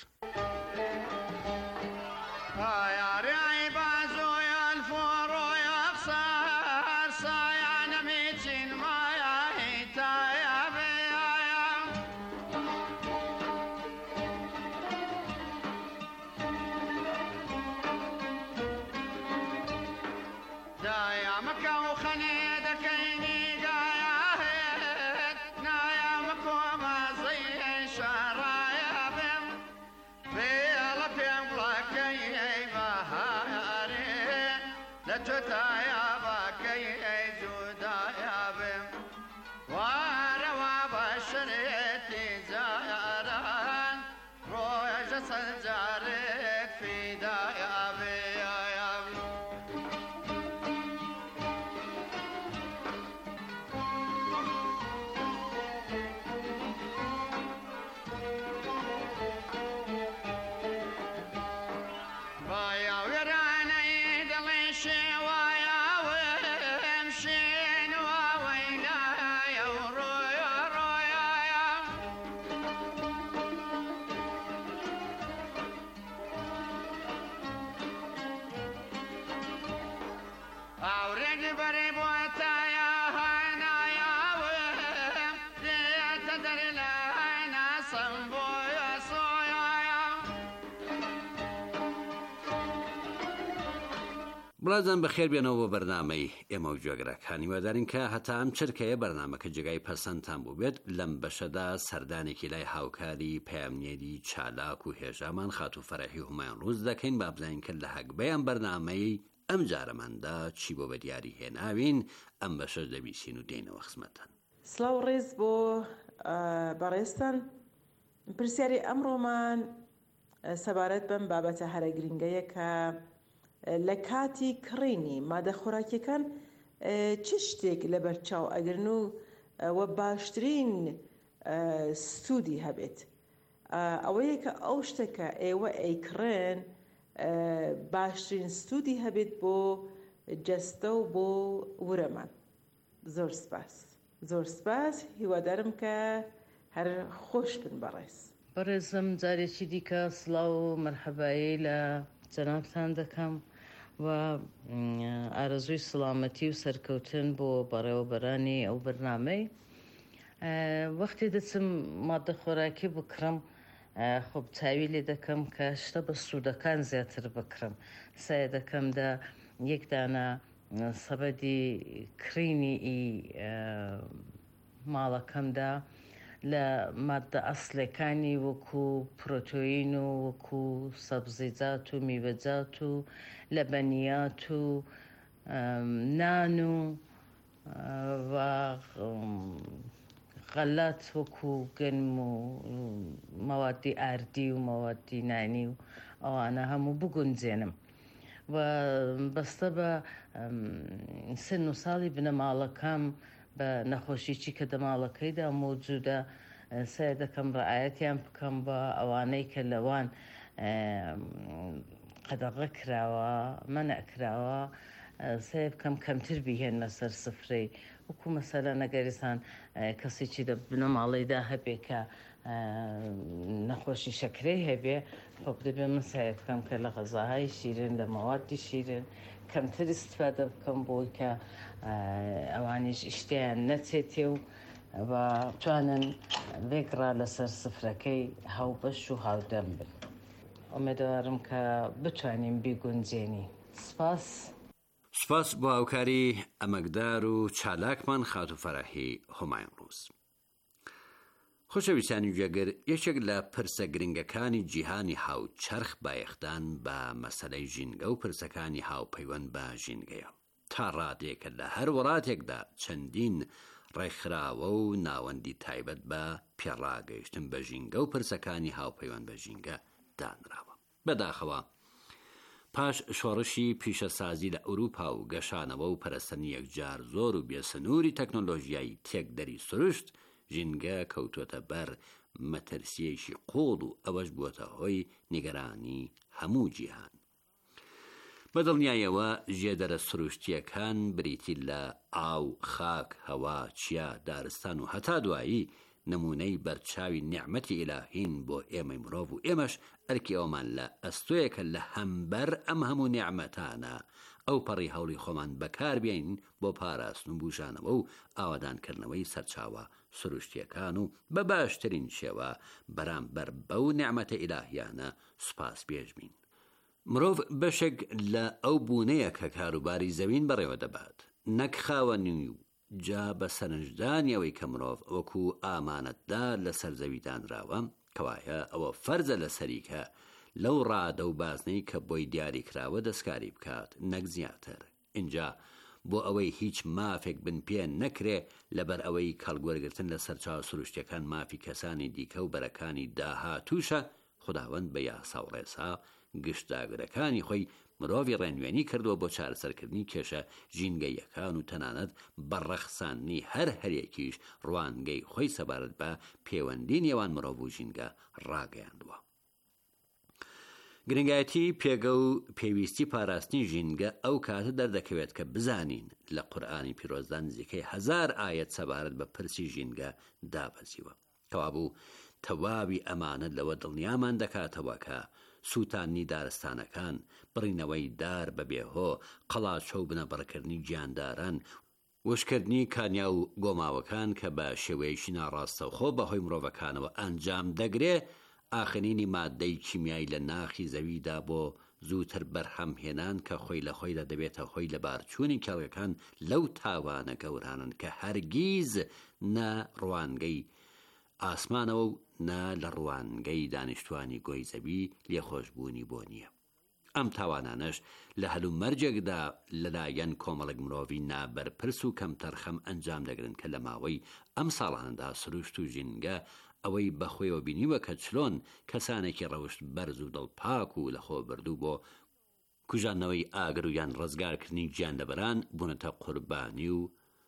بڵازان بەخێر بێنەوە بۆ بەرنامەی ئێمە و جۆگرەکانی وادارین کە هەتا ئەم چرکەیە بەرنامەکە جگای پەسەندتان بوو بێت لەم بەشەدا سەردانێکی لای هاوکاری پەیامنێری چالاک و هێژامان خاتو فەرەحی هومایان ڕووز دەکەین با بزانین کە لە هەگبەیان بەرنامەی ئەم جارەماندا چی بۆ بەدیاری هێناوین ئەم بەشەش دەبیسین و دێنەوە خزمەتان. سڵاو ڕێز بۆ بەڕێستان پرسیاری ئەمڕۆمان سەبارەت بەم بابەتە هەرە گرنگەیە کە لە کاتی کڕینی مادە خۆراکیەکان چ شتێک لە بەرچاو ئەگرن و وە باشترین سوودی هەبێت ئەوەیە کە ئەو شتێکە ئێوە ئەیکڕێن باشترین سوودی هەبێت بۆ جەستە و بۆ ورەمان. زۆر سپاس هیوادارم کە هەر خۆش بن بەڕێز. بەڕێزم جارێکی دیکە سڵاو و مەرحەبایی لە جەنابتان دەکەم و ئارەزووی سڵامەتی و سەرکەوتن بۆ بەڕێوەبەرانی ئەو بەرنامەی. وەختی دەچم مادە خۆراکی بکڕم خۆب چاوی لێ دەکەم کە شتە بە سوودەکان زیاتر بکڕم. سایە دەکەم دا یەک دانە سەبەدی کڕینی ماڵەکەمدا لە مادە ئەسلەکانی وەکو پرۆتۆین و وەکو سەبزیجات و میوەجات و لەبەنیات و نان و غەلات وەکو گەنم و مەوادی ئاردی و مەوادی نانی و ئەوانە هەموو بگونجێنم و بەستە بە سن و ساڵی بنەماڵەکەم بە نەخۆشیی کە دەماڵەکەیدا مۆجودە سەیە دەکەم ڕعایەتیان بکەم بە ئەوانەی کە لەوان قەدەغە کراوە مەنع کراوە سەیە بکەم کەمتر بیهێنە سەر سفرەی وەکو مەسەلە نەگەریسان کەسێکی لە بنەماڵەیدا هەبێ کە نەخۆشی شەکرەی هەبێ خۆ دەبێ من سەیە بکەم کە لە غەزاهای شیرین لە مەوادی شیرین کەمتر استفادە بکەم بۆی کە ئەوانیش ئیشتیان نەچێتێ و توانن بێگڕا لەسەر سفرەکەی هاوبەش و هاودەم بن. ئومێدوارم کە بتوانین بیگونجێنی. سپاس بۆ هاوکاری ئەمەکدار و چالاکمان خاتو فەرەحی هومایان ڕووز. خۆشەویستانی گوێگر یەکێک لە پرسە گرنگەکانی جیهانی هاوچەرخ بایەختان بە مەسەلەی ژینگە و پرسەکانی هاوپەیوەند بە ژینگەیە. تا ڕادێکە لە هەر وڵاتێکدا چەندین ڕێکخراوە و ناوەندی تایبەت بە پێڕاگەیشتن بە ژینگە و پرسەکانی هاوپەیوەند بە ژینگە دانراوە. بەداخەوە پاش شۆڕشی پیشەسازی لە ئەوروپا و گەشانەوە و پەرستنی یەکجار زۆر و بێسنووری تەکنۆلۆژیایی تێکدەری سروشت ژینگە کەوتوتە بەر مەترسیەیەکی قوڵ و ئەوەش بووەتە هۆی نیگەرانی هەموو جیهان. بەدڵنیایەوە ژێدەرە سروشتیەکان بریتی لە ئاو، خاک، هەوا، چیا، دارستان و هەتا دوایی نمونەی بەرچاوی نیعمەتی ئیلاهین بۆ ئێمەی مرۆڤ و ئێمەش ئەرکی ئەومان لە ئەستۆیەکە لە هەمبەر ئەم هەموو نیعمەتانە ئەو پەڕی هەوڵی خۆمان بەکاربێن بۆ پاراستن و بوژانەوە و ئاوادانکردنەوەی سەرچاوە سروشتیەکان و بە باشترین شێوە بەرامبەر بەو نیعمەتە ئیلاهیانە سوپاس پێش بین. مرۆڤ بەشێک لە ئەو بوونەیە کە کاروباری زەوین بەڕێوە دەبات، نەک خاوەنی و جا بە سەرنجدانیەوەی کە مرۆڤ وەکو ئامانەتدار لە سەرزەوی دانراوە کەوایە ئەوە فەرزە لە سەریکە لەو ڕادە و بازنەی کە بۆی دیاری کراوە دەستکاری بکات نەک زیاتر. اینجا بۆ ئەوەی هیچ مافێک بن پێ نەکرێ لەبەر ئەوەی کەڵگوەرگرتن لە سەرچاو سروشتیەکان مافی کەسانی دیکە و بەرەکانی داهاتووشە، خوداوەند بە یاسا و ڕێسا گشتاگرەکانی خۆی مرۆڤی ڕێنوێنی کردووە بۆ چارەسەرکردنی کێشە ژینگەیەکان و تەنانەت بەڕەخساندنی هەر هەرێکیش ڕوانگەی خۆی سەبارەت بە پەیوەندی نێوان مرۆڤ و ژینگە ڕاگەیاندووە. گرنگایەتی پێگە و پێویستی پاراستنی ژینگە ئەو کاتە دەردەکەوێت کە بزانین لە قورئانی پیرۆزدا نزیکەی 1000 ئایەت سەبارەت بە پرسی ژینگە دابەزیوە. کەوابوو تەواوی ئەمانەت لەوە دڵنیامان دەکاتەوە کە سووتانی دارستانەکان، بڕینەوەی دار بەبێهۆ، قەڵاچە و بنەبڕکردنی گیانداران، وشکردنی کانیا و گۆماوەکان کە بە شێوەیەکی ناڕاستەوخۆ بەهۆی مرۆڤەکانەوە ئەنجام دەگرێ، ئاخرینی مادەی کیمیایی لە ناخی زەویدا بۆ زووتر بەرهەم هێنان کە خۆی لە خۆیدا دەبێتە خۆی لە بارچوونی کێڵگەکان لەو تاوانە گەورانن کە هەرگیز نە ڕوانگەی ئاسمانەوە و نە لە ڕوانگەی دانیشتوانی گۆی زەوی لێخۆشبوونی بۆ نییە. ئەم تاوانانەش لە هەلو مەرجێکدا لەلایەن کۆمەڵێک مرۆڤی نابەرپرس و کەم تەرخەم ئەنجام دەگرن کە لە ماوەی ئەم ساڵانەدا سروشت و ژینگە ئەوەی بەخۆیەوە بینیوە کە چلۆن کەسانێکی ڕەوشت بەرز و دڵپاک و لەخۆ بردوو بۆ کوژانەوەی ئاگر و یان ڕزگارکردنی گیاندەبەران بوونەتە قوربانی و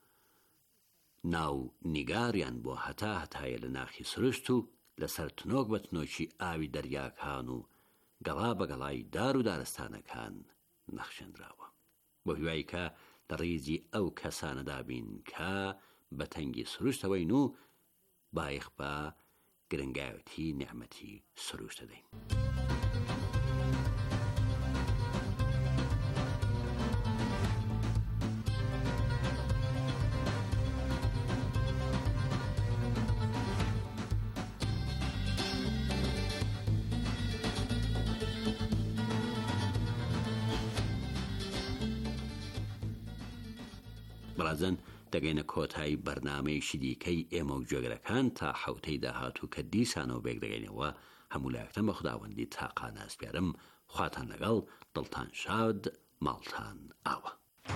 ناو نیگاریان بۆ هەتایە لە ناخی سروشت و لەسەر تنۆک بە تنۆکی ئاوی دەریاکان و گەڵا بەگەڵای دار و دارستانەکان نەخشێنراوە بۆ هیوای کە لە ڕیزی ئەو کەسانەدا بین کە بە تەنگی سروشتەوەین و بایخ بە گرنگاوەتی نعمەتی سروشتە دەین. بەڵازن دەگەینە کۆتایی بەرنامەیەکی دیکەی ئێمە و گوێگرەکان تا حەوتەی داهاتوو کە دیسانەوە بێک دەگەینەوە. هەموو لایەکتەن بە خوداوەندی تاقان ئاسپیارم، خواتان لەگەڵ، دڵتان شاد، ماڵتان ئاوە.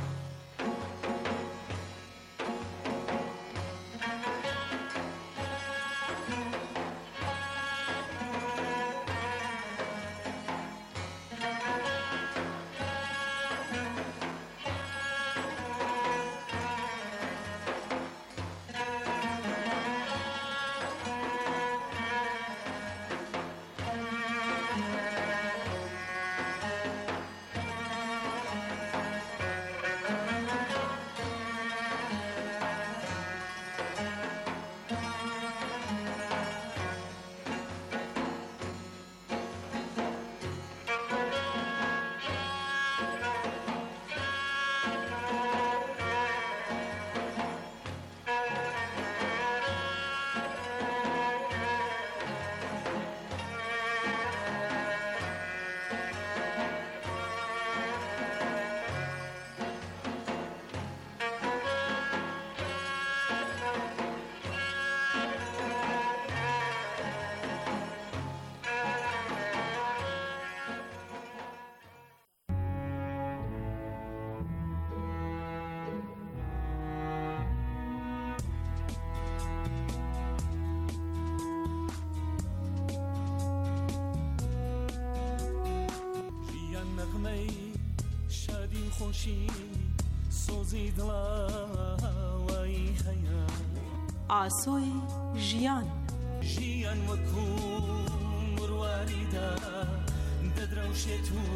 خۆشی سۆزی دڵاوایی هەیە ئاسۆی ژیان ژیان وەکو مڕواریدا دەدرەوشێت و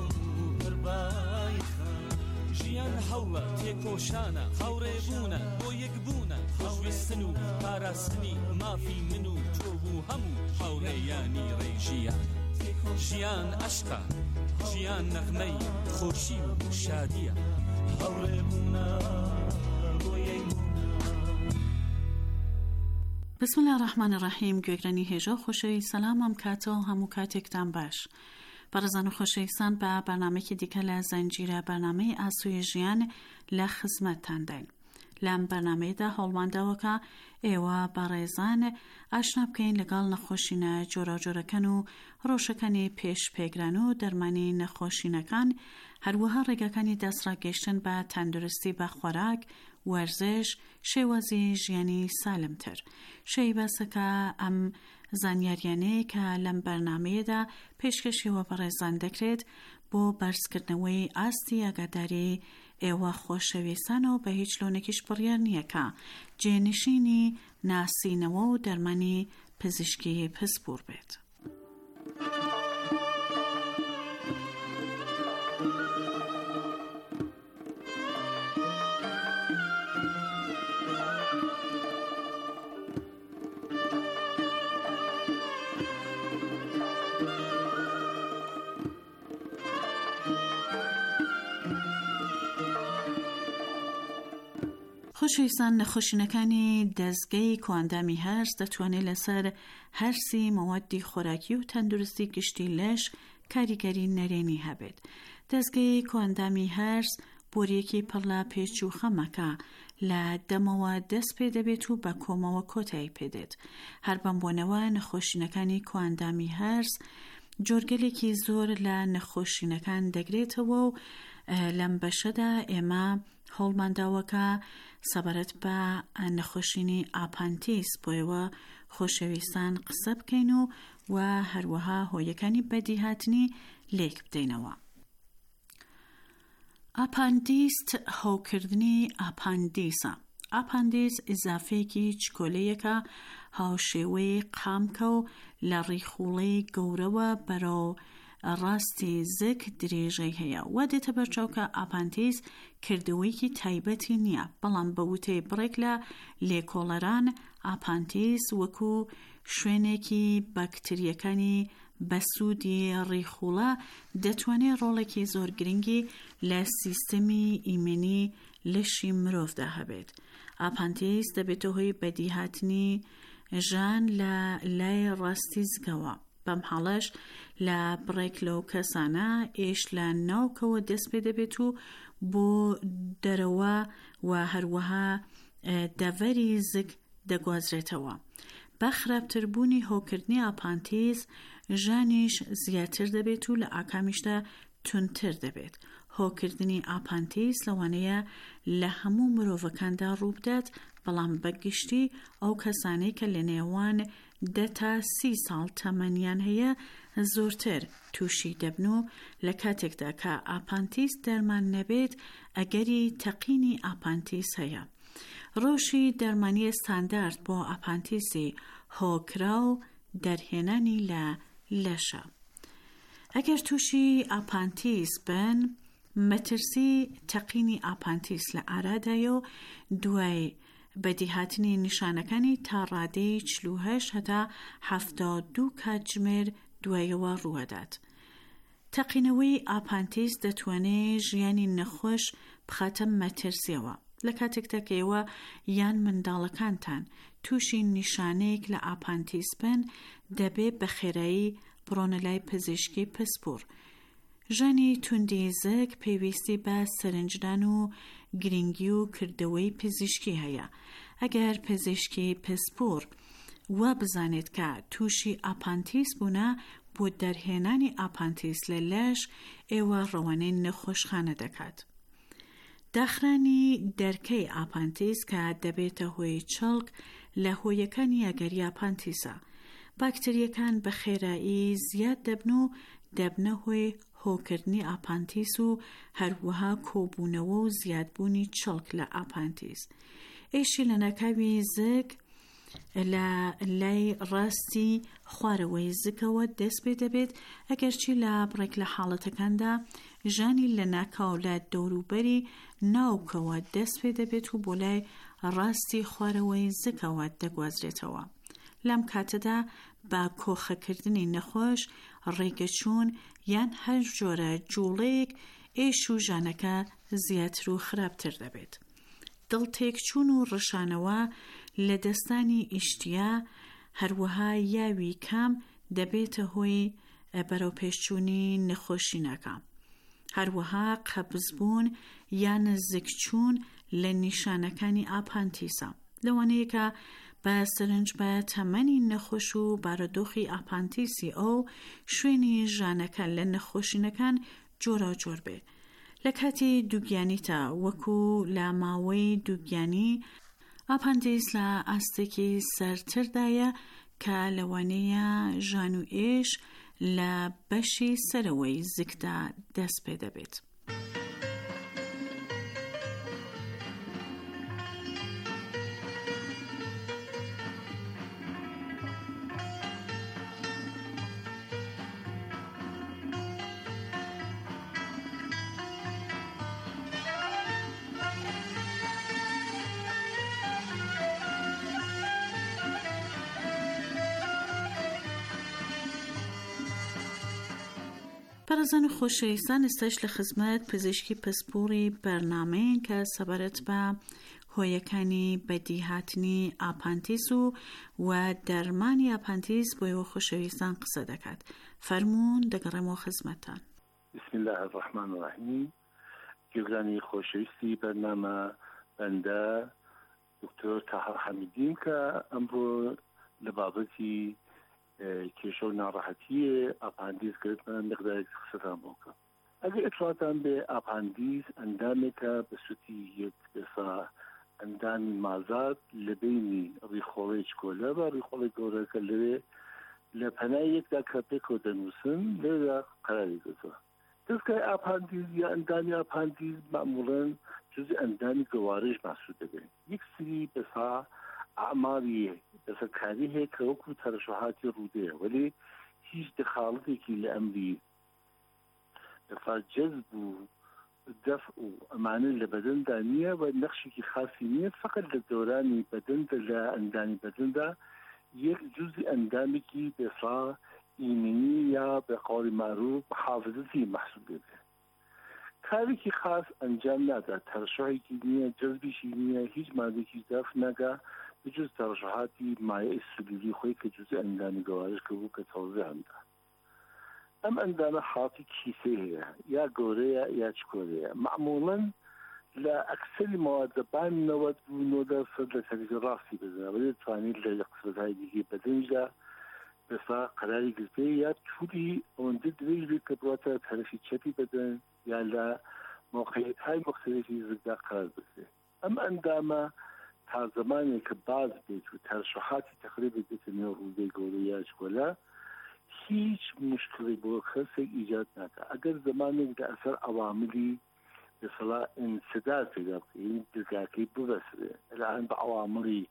پڕبایخە ژیان هەوڵە تێکۆشانە هاوڕێبوونە بۆ یەکبوونە هەوڵستن و پاراستنی مافی من و تۆ بوو هەموو هاوڕێیانی ڕێژیان ژیان عەشقە ژیان نەغمەی خۆشی و شادیە هەوڵێبوونە بۆ یەکبوونە. بسم الله الرحمن الرحیم. گوێگرانی هێژە و خۆشەوی سەلامم کاتەوە هەموو کاتێکتان باش. بەڕێزان و خۆشەویستان بە بەرنامەیەکی دیکە لە زەنجیرە بەرنامەی ئاسووی ژیان لە خزمەتتان داین. لەم بەرنامەیەدا هەوڵمانداوەکە ئێوە بەڕێزان ئاشنا بکەین لەگەڵ نەخۆشینە جۆرەجۆرەکەن و ڕۆژەکانی پێش پێگران و دەرمانی نەخۆشینەکان، هەروەها ڕێگاکانی دەستڕاگەیشتن بە تەندروستی بە خۆراک، وەرزش، شێوازی ژیانی سالمتر. شەی باسەکە ئەم زانیاریانەیە کە لەم بەرنامەیەدا پێشکەشیەوە بەڕێزان دەکرێت بۆ بەرزکردنەوەی ئاستی ئاگاداری ئێوە خۆشەویستانەوە بە هیچ لۆنێکیش بڕیار نییە کە جێنشینی ناسینەوە و دەرمانی پزیشکی پسپور بێت. خۆشەویستان، نەخۆشینەکانی دەستگەی کواندامی هەرس دەتوانێت لەسەر هەرسی مەوادی خۆراکی و تەندروستی گشتی لەش کاریگەری نەرێنی هەبێت. دەستگەی کۆندامی هەرس بۆریەکی پڕلا پێچ و خەمەکە لە دەمەوە دەست پێ دەبێت و بە کۆمەوە کۆتایی پێدێت. هەر بەمبوونەوە نەخۆشینەکانی کۆندامی هەرس جۆرگەلێکی زۆر لە نەخۆشینەکان دەگرێتەوە و لەم بەشەدا ئێمە هەوڵمانداوەکە سەبارەت بە نەخۆشینی ئاپانتیس بۆیەوە خۆشەویستان قسە بکەین و هەروەها هۆیەکانی بەدیهاتنی لێک بدەینەوە. ئاپاندیست هەوکردنی ئاپاندیسە. ئاپاندیس ئیزافەیەکی چکۆلەیەکە هاوشێوەی قامکە و لە ڕیخوڵەی گەورەوە بەرەو ڕاستی زک درێژەی هەیە. وا دێتە بەرچاوکە ئاپاندیس کردەوەیەکی تایبەتی نییە، بەڵام بە وتەی بڕێک لە لێکۆڵەران ئاپاندیس وەکو شوێنێکی باکتریەکانی بەسوودی ڕیخوڵە دەتوانێت ڕۆڵێکی زۆر گرنگی لە سیستەمی ئیمێنی لەشی مرۆڤدا هەبێت. ئاپاندیس دەبێتە هۆی بەدیهاتنی ژان لە لای ڕاستی زگەوە. بەم حاڵەش لە بڕێک لەو کەسانە ئێش لە ناوکەوە دەست پێ دەبێت و بۆ دەرەوە و هەروەها دەڤەری زگ دەگوازرێتەوە. بە خراپتربوونی هۆکردنی ئاپاندیس ژانیش زیاتر دەبێت و لە ئاکامیشدا تونتر دەبێت. هۆکردنی ئاپاندیس لەوانەیە لە هەموو مرۆڤەکاندا ڕووبدات، بەڵام بەگشتی ئەو کەسانەی کە لە نێوان 10 تا 30 ساڵ تەمەنیان هەیە زۆرتر تووشی دەبن و لە کاتێکدا کە ئاپاندیس دەرمان نەبێت ئەگەری تەقینی ئاپاندیس هەیە. ڕۆژی دەرمانی ستاندارد بۆ ئاپاندیسی هۆکرا و دەرهێنانی لە لەشە. ئەگەر تووشی ئاپاندیس بن، مەترسی تەقینی ئاپاندیس لە ئارادایە و دوای بەدیهاتنی نیشانەکانی تا ڕادەی 48 هەتا 72 کاتژمێر دوایەوە ڕوەدات. تەقینەوەی ئاپاندیس دەتوانێت ژیانی نەخۆش بخاتە مەترسیەوە. لە کاتێکدا کە ئێوە یان منداڵەکانتان تووشی نیشانەیەک لە ئاپاندیس بن، دەبێت بە خێرایی بڕۆنە لای پزیشکی پسپۆر. ژانی توندی زەک پێویستی بە سەرنجدان و گرنگی و کردەوەی پزیشکی هەیە. ئەگەر پزیشکی پسپۆر وا بزانێت کە تووشی ئاپاندیس بوونە بۆ دەرهێنانی ئاپاندیس لە لەش، ئێوە ڕەوانەی نەخۆشخانە دەکات. داخرانی دەرکەی ئاپاندیس کە دەبێتە هۆی چڵک لە هۆیەکانی ئەگەری ئاپاندیسە. باکتریەکان بە خێرایی زیاد دەبن و دەبنە هۆی هۆکردنی ئاپاندیس و هەروەها کۆبوونەوە و زیادبوونی چڵک لە ئاپاندیس. ئێشی لە ناکاوی زگ لە لای ڕاستی خوارەوەی زگەوە دەست پێ دەبێت، ئەگەرچی لە بڕێک لە حاڵەتەکاندا ژانی لە ناکاو لە دەوروبەری ناوکەوە دەست پێ دەبێت و بۆ لای ڕاستی خوارەوەی زگەوە دەگوازرێتەوە. لەم کاتەدا با کۆخەکردنی نەخۆش، ڕێگەچوون یان هەر جۆرە جوڵەیەک ئێش و ژانەکە زیاتر و خراپتر دەبێت. دڵتێکچوون و ڕشانەوە لە دەستانی ئیشتیا هەروەها یاوی کام دەبێتە هۆی بەرەوپێشچوونی نەخۆشینەکە. هەروەها قەبزبوون یان زگچوون لە نیشانەکانی ئاپاندیسە. لەوانەیە بە سەرنج بە تەمەنی نەخۆش و بارودۆخی ئاپاندیسی ئەو شوێنی ژانەکە لە نەخۆشینەکان جۆرا جۆر بێ. لە کاتی دووگیانیتە وەکو لە ماوەی دووگیانی ئاپاندیس لە ئاستێکی سەرتردایە کە لەوانەیە ژان و ئێش لە بەشی سەرەوەی زگدا دەست پێ دەبێت. بەڕێزان و خۆشەویستان، ئێستاش لە خزمەت پزیشکی پسپۆڕی بەرنامەیەن کە سەبارەت بە هۆیەکانی بەدیهاتنی ئاپانتیز و دەرمانی ئاپانتیز بۆ ئێوە خۆشەویستان قسە دەکات. فەرموون دەگەڕێمەوە خزمەتتان. بسم الله الرحمن الرحیم. گوێگرانی خۆشەویستی بەرنامە بەندە دکتۆر تاهەر حەمیدیم کە ئەمڕۆ لە بابەتی کێشە و ناڕەحەتیە ئاپاندیز کردن مقدارێک قسەتان بۆ بکەم. ئەگەر ئەتوانتان بێ ئاپاندیز ئەندامێکە بە سوتی یەک دەسا ئەندامی مازاد لە بینی ڕیخۆڵی چکۆلە بە ڕیخۆڵی گەورەکە لەوێ لە پەنای یەکدا کە پێکۆ دەنووسن لێدا قەراری دەتەوە. دەستگای ئاپاندیز یا ئەندامی ئاپاندیز معموڵەن جزء ئەندامی گەوارەش محسوب دەبێن. یەک سری بەسا ئەعمالی دەسەکاری هەیە کە وەکو تەرەشحاتی ڕوودەیە وەلی هیچ دەخاڵەتێکی لە ئەمری دەفا جەزب و دەفع و ئەمانە لە بەدەندا نییە و نەخشێکی خاصی نییە، فقط لە دەورانی بەدەندا لە ئەندانی بەدەندا یەک جزئی ئەندامێکی بەسا ئیمنی یا بە قەوڵی معروف حافظەتی محسوب دەبێت. کارێکی خاص ئەنجام نادا، تەرشحێکی نییە، جەزبیشی نییە، هیچ مادێکی دەفع ناگا بجز تەرشحاتی مایع سلولی خۆی کە جزئی ئەندامی گەوارش کە بوو کە تەوزیعاندا. ئەم ئەندامە حاڵەتی کیسە هەیە، یا گەورەیە یا چکۆلەیە. معموڵەن لە ئەکسەری مەوادەبان 99% لە تەریفی ڕاستی بزنە، ولی دەتوانێت لە قسمەتهای دیگەی بەدەنجدا بەسا قەراری گرتێ یا تووری ئەوەندە درێژ بێت کە بڕاتە تەرەفی چەپی بەدەن یا لە موقعیت‌های مختلفی زگدا قەرار بگرێت. ئەم ئەندامە تا زمانێک کە باز بێت و تەرشحاتی تەقریبی بێتە نێو ڕوودەی گەورە یا چکۆلە هیچ مشکلی بۆ کەسێک ئیجاد ناکات. ئەگەر زمانێک لە ئەسەر ئەواملی بەسەڵا ئینسداد پێدا بکەین دەرگاکەی ببەسرێ لەلاەن بە ئەواملی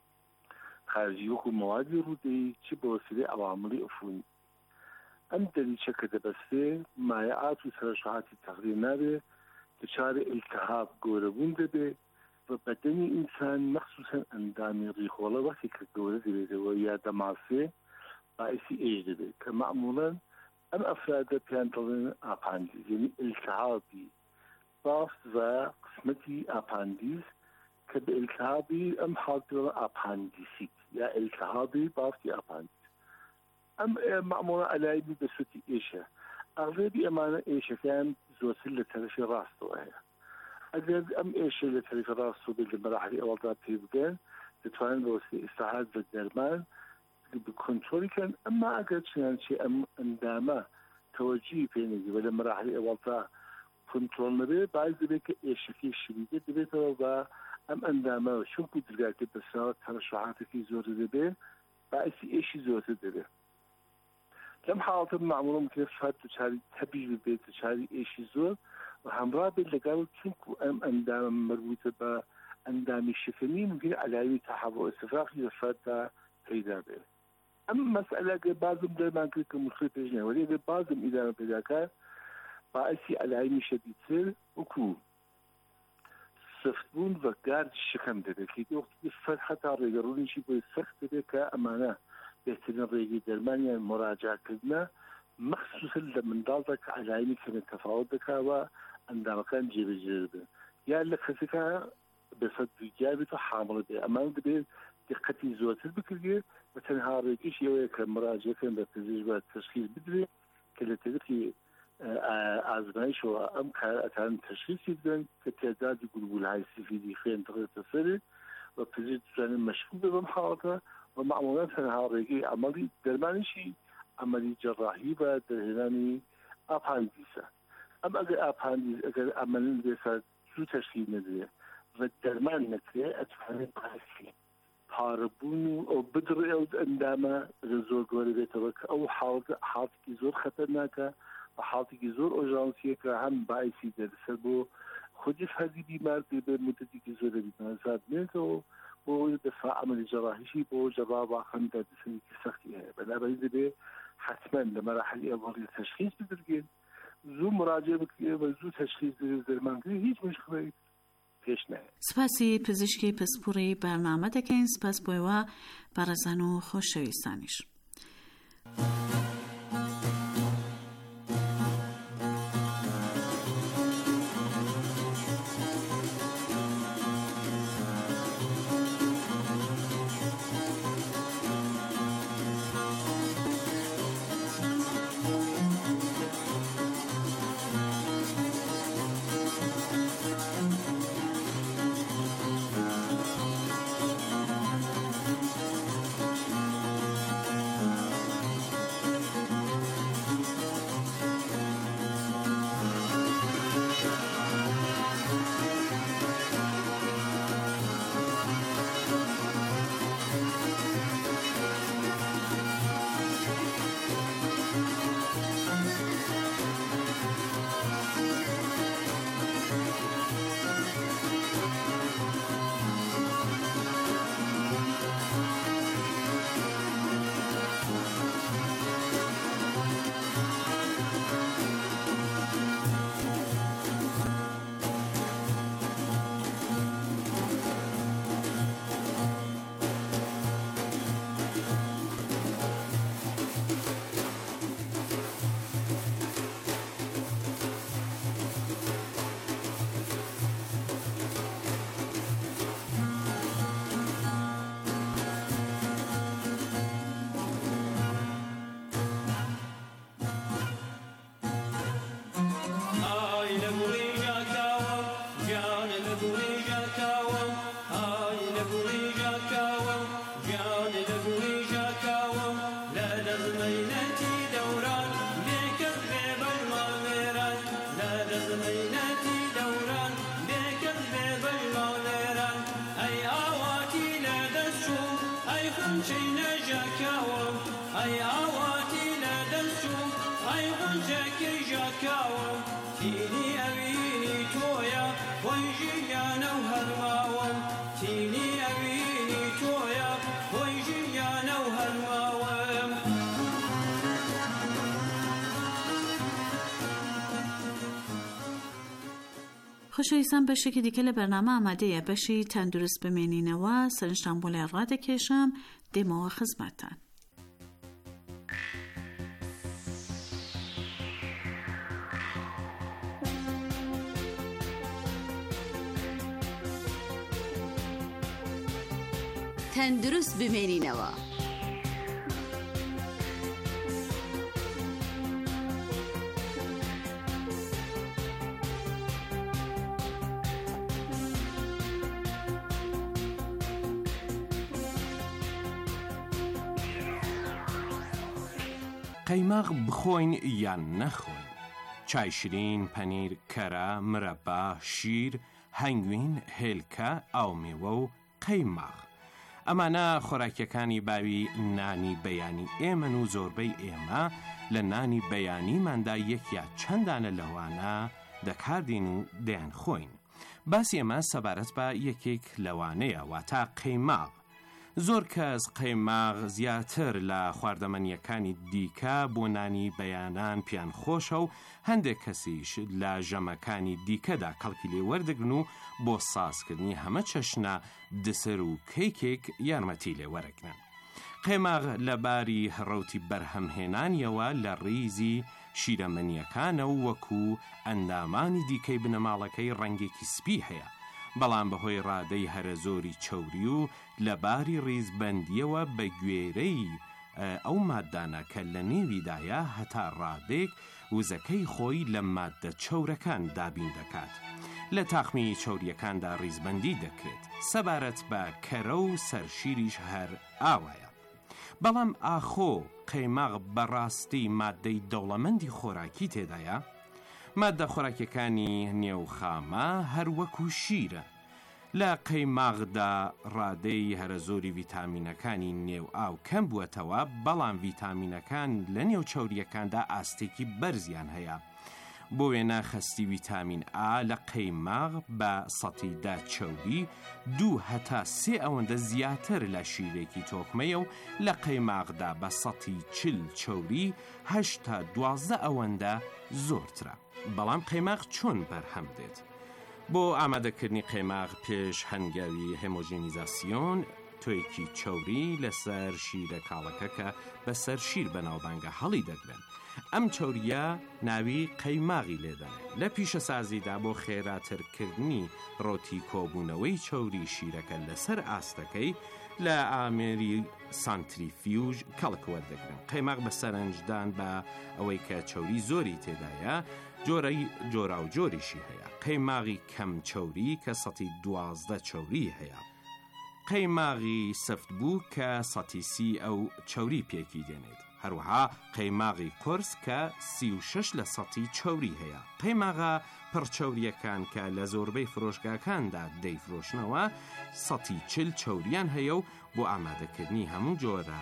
خارجی وەکو موادی ڕوودەیی چی بە وەسیلەی ئەواملی ئەفونی. ئەم دەریچە کە دەبەستێ مایعات و تەرشحاتی تەقریر نابێ، دچارە ئیلتیهاب گەورەبوون دەبێ و بەدەنی ئینسان مەخسووسەن ئەندامی ڕیخۆڵە وەختی کە گەورە دەبێتەوە یا دەماسێ باعثی ئێژ دەبێت کە معموڵەن ئەم ئەفرادە پێیان دەڵێن ئاپاندیز، یعنی ئیلتیهابی بافت و قسمەتی ئاپاندیز کە بە ئیلتیهابی ئەم حاڵەتە ئاپاندیسیت یا ئیلتیهابی بافتی ئاپاندیز. ئەم معموڵە ئەلایبی بە سوتی ئێشە. ئاغلبی ئەمانە ئێشەکان زۆرتر لە تەرەفی ڕاستەوە هەیە. ئەگەر ئەم ئێشە لە تەرەفی ڕاستەوە بێت لە مەراحلی ئەوڵدا پێ بگەن دەتوانن بە وەسیلەی ئیستیعاضە بە دەرمان بکۆنترۆلیکەن. ئەمما ئەگەر چنانچە ئەم ئەندامە تەوەجوی پێ نەدی و لە مەراحلی ئەوڵدا کۆنترۆل نەبێ باعث دەبێت کە ئێشەکەی شدید دەبێتەوە و ئەم ئەندامە چونکو دەرگاکە بەساوە تەرشحاتێکی زۆر دەبێت باعثی ئێشی زۆرتر دەبێت. لەم حاڵەتە معموڵە ممکنە فات دچاری تەبیش ببێت، دچاری ئێشی زۆر و هەمڕا بێت لەگەڵ چونکو ئەم ئەندامە مربوطە بە ئەندامی شکمی ممکنە عەلاوی تەحەوە ئستفراغی لە فاتدا پیدا بێت. ئەم مەسئلە ئەگەر بازم دەرمان کرد کە مشکل پێش نایە، وەلی ئەگەر بازم ئیدامە پیدا کات باعثی عەلاوی شەدیدتر وەکو سفتبوون و گارد شکم دەبێت کە وەختی فەت هەتا ڕێگەڕوونیشی بۆی سەخت دەبێت کە ئەمانە بهترین ڕێگی دەرمانیان مراجعکردنە مەخسووسن لە منداڵدا کە عەلاوی کەمە تەفاوت دەکاوە ئەندامەکان جێبەجێ دەبێت یا لە کەسێکە بەسەد دووگیا بێت و حامڵە بێت. ئەمان دەبێت دقەتی زۆرتر بکرێت و تەنها ڕێگیش ئەوەیە کە مراجعەکەن بە پزیشک بە تەشخیص بدرێت کە لە تەریقی ئازمایشەوە ئەم کارەکان تەشخیصی بدەن کە تێدادی گولبولهای سفیدی خوێن دەڕێتە سەرێ و پزیشک دەتوانێت مەشغول بێت بەم حاڵەتە و معموڵاً تەنها ڕێگەی عەمەلی دەرمانیشی عەمەلی جەڕاحی بە دەرهێنانی ئاپاندیسە. ئەم ئەگەر ئاپاندیز ئەگەر ئەمەلن بێسا زوو تەشخیص نەدرێت و دەرمان نەکرێت ئەتوانێت باعثی پارەبوون و ئەو بدڕێ ئەو ئەندامە زۆر گەورە بێتەوە کە ئەو حاڵەتێکی زۆر خەتەرناکە و حاڵەتێکی زۆر ئۆژانسیە کە هەم باعثی دەرسەر بۆ خودی فەردی بیمار بێ مدەتێکی زۆر بیمارزاد بێتەوە بۆ دەفا عەمەلی جەڕاحیشی بۆ جەڕا واخەندا دەسەرێکی سەختی هەیە. بەنابەری دەبێ حتما لە مەراحلی ئەوەڵی تەشخیص بدرگێن، زوو مراجعە بکرێت و زوو تەشخیص دەرمانکردن هیچ مشکلەی پێش نایە. سپاسی پزیشکی پسپوڕی بەرنامە دەکەین. سپاس بۆیەوە بەڕێزان و خۆشەویستانیش. غنچەی نەژاکاوە ئەی ئاواتی لە دەستوو ئەی غنچەکەی ژاکاوە تینی ئەوینی تۆیە خۆی ژیانە و هەرماوە تینی ئەوینی تۆیە خۆی ژیانە و هەرماوە خۆشەویستان بەشێکی دیکە لە بەرنامە ئامادەیە بەشی تەندروست بمێنینەوە سەرنجتان بۆ لای ڕادەکێشم دێمەوە خزمەتتان. تەندروست بمێنینەوە. قەیماغ بخۆین یان نەخۆین، چای شیرین، پەنیر، کەرە، مرەبا، شیر، هەنگوین، هێلکە، ئاومێوە و قەیماغ. ئەمانە خۆراکیەکانی باوی نانی بەیانی ئێمەن و زۆربەی ئێمە لە نانی بەیانیماندا یەکیا چەندانە لەوانە دەکاردین و دەیان خۆین. باسی ئێمە سەبارەت بە یەکێک لەوانەیە واتە قەیماغ. زۆر کەس قەیماغ زیاتر لە خواردەمەنیەکانی دیکە بۆ نانی بەیانان پیان خۆشە و هەندێک کەسیش لە ژەمەکانی دیکەدا کەڵکی لێ وەردەگرن و بۆ سازکردنی هەمە چەشنە دسر و کەیکێک یارمەتی لێ وەرەگرن. قەیماغ لەباری هەڕەوتی بەرهەمهێنانیەوە لە ڕیزی شیرەمەنیەکانە و وەکو ئەندامانی دیکەی بنەماڵەکەی ڕەنگێکی سپی هەیە، بەڵام بەهۆی ڕادەی هەرە زۆری چەوری و لەباری ڕیزبەندیەوە بە گوێرەی ئەو ماددانە کە لە نێویدایە هەتا ڕادێک وزەکەی خۆی لە ماددە چەورەکان دابین دەکات. لە تاخمی چەوریەکاندا ڕیزبەندی دەکرێت. سەبارەت بە کەرە و سەرشیریش هەر ئاوایە. بەڵام ئاخۆ قەیماغ بەڕاستی ماددەی دەوڵەمەندی خۆراکی تێدایە؟ ماددە خۆراکیەکانی نێوخامە هەروەکو شیرە. لە قەیماغدا ڕادەی هەرە زۆری ڤیتامینەکانی نێو ئاو کەم بووەتەوە، بەڵام ڤیتامینەکان لە نێو چەوریەکاندا ئاستێکی بەرزیان هەیە. بۆ وێنە خەستی ڤیتامین ئا لە قەیماغ بە سەتی دا چەوری 2 هەتا 3 ئەوەندە زیاتر لە شیرێکی تۆکمەیە و لە قەیماغدا بە سەتی 40 چەوری 8 تا 12 ئەوەندە زۆرترە. بەڵام قەیماغ چۆن بەرهەم دێت؟ بۆ ئامادەکردنی قەیماغ پێش هەنگاوی هێمۆژێنیزاسیۆن تۆیەکی چەوری لەسەر شیرە کاڵەکە کە بەسەر شیر بەناوبانگە هەڵی دەگرن. ئەم چەوریە ناوی قەیماغی لێدەن. لە پیشە سازیدا بۆ خێراترکردنی ڕۆتی کۆبوونەوەی چەوری شیرەکە لەسەر ئاستەکەی لە ئامێری سانتریفیوژ کەڵک وەردەگرن. قەیماغ بە سەرنجدان بە ئەوەی کە چەوری زۆری تێدایە جۆرا و جۆریشی هەیە. قەیماغی کەم چەوری کە سەتی 12 چەوری هەیە. قەیماغی سفت بوو کە سەتی 30 ئەو چەوری پێکی دێنێت. هەروەها قەیماغی قرس کە 36 لە سەتی چەوری هەیە. قەیماغە پڕچەوریەکان کە لە زۆربەی فرۆشگاکاندا دەیفرۆشنەوە 140 چەوریان هەیە و بۆ ئامادەکردنی هەموو جۆرە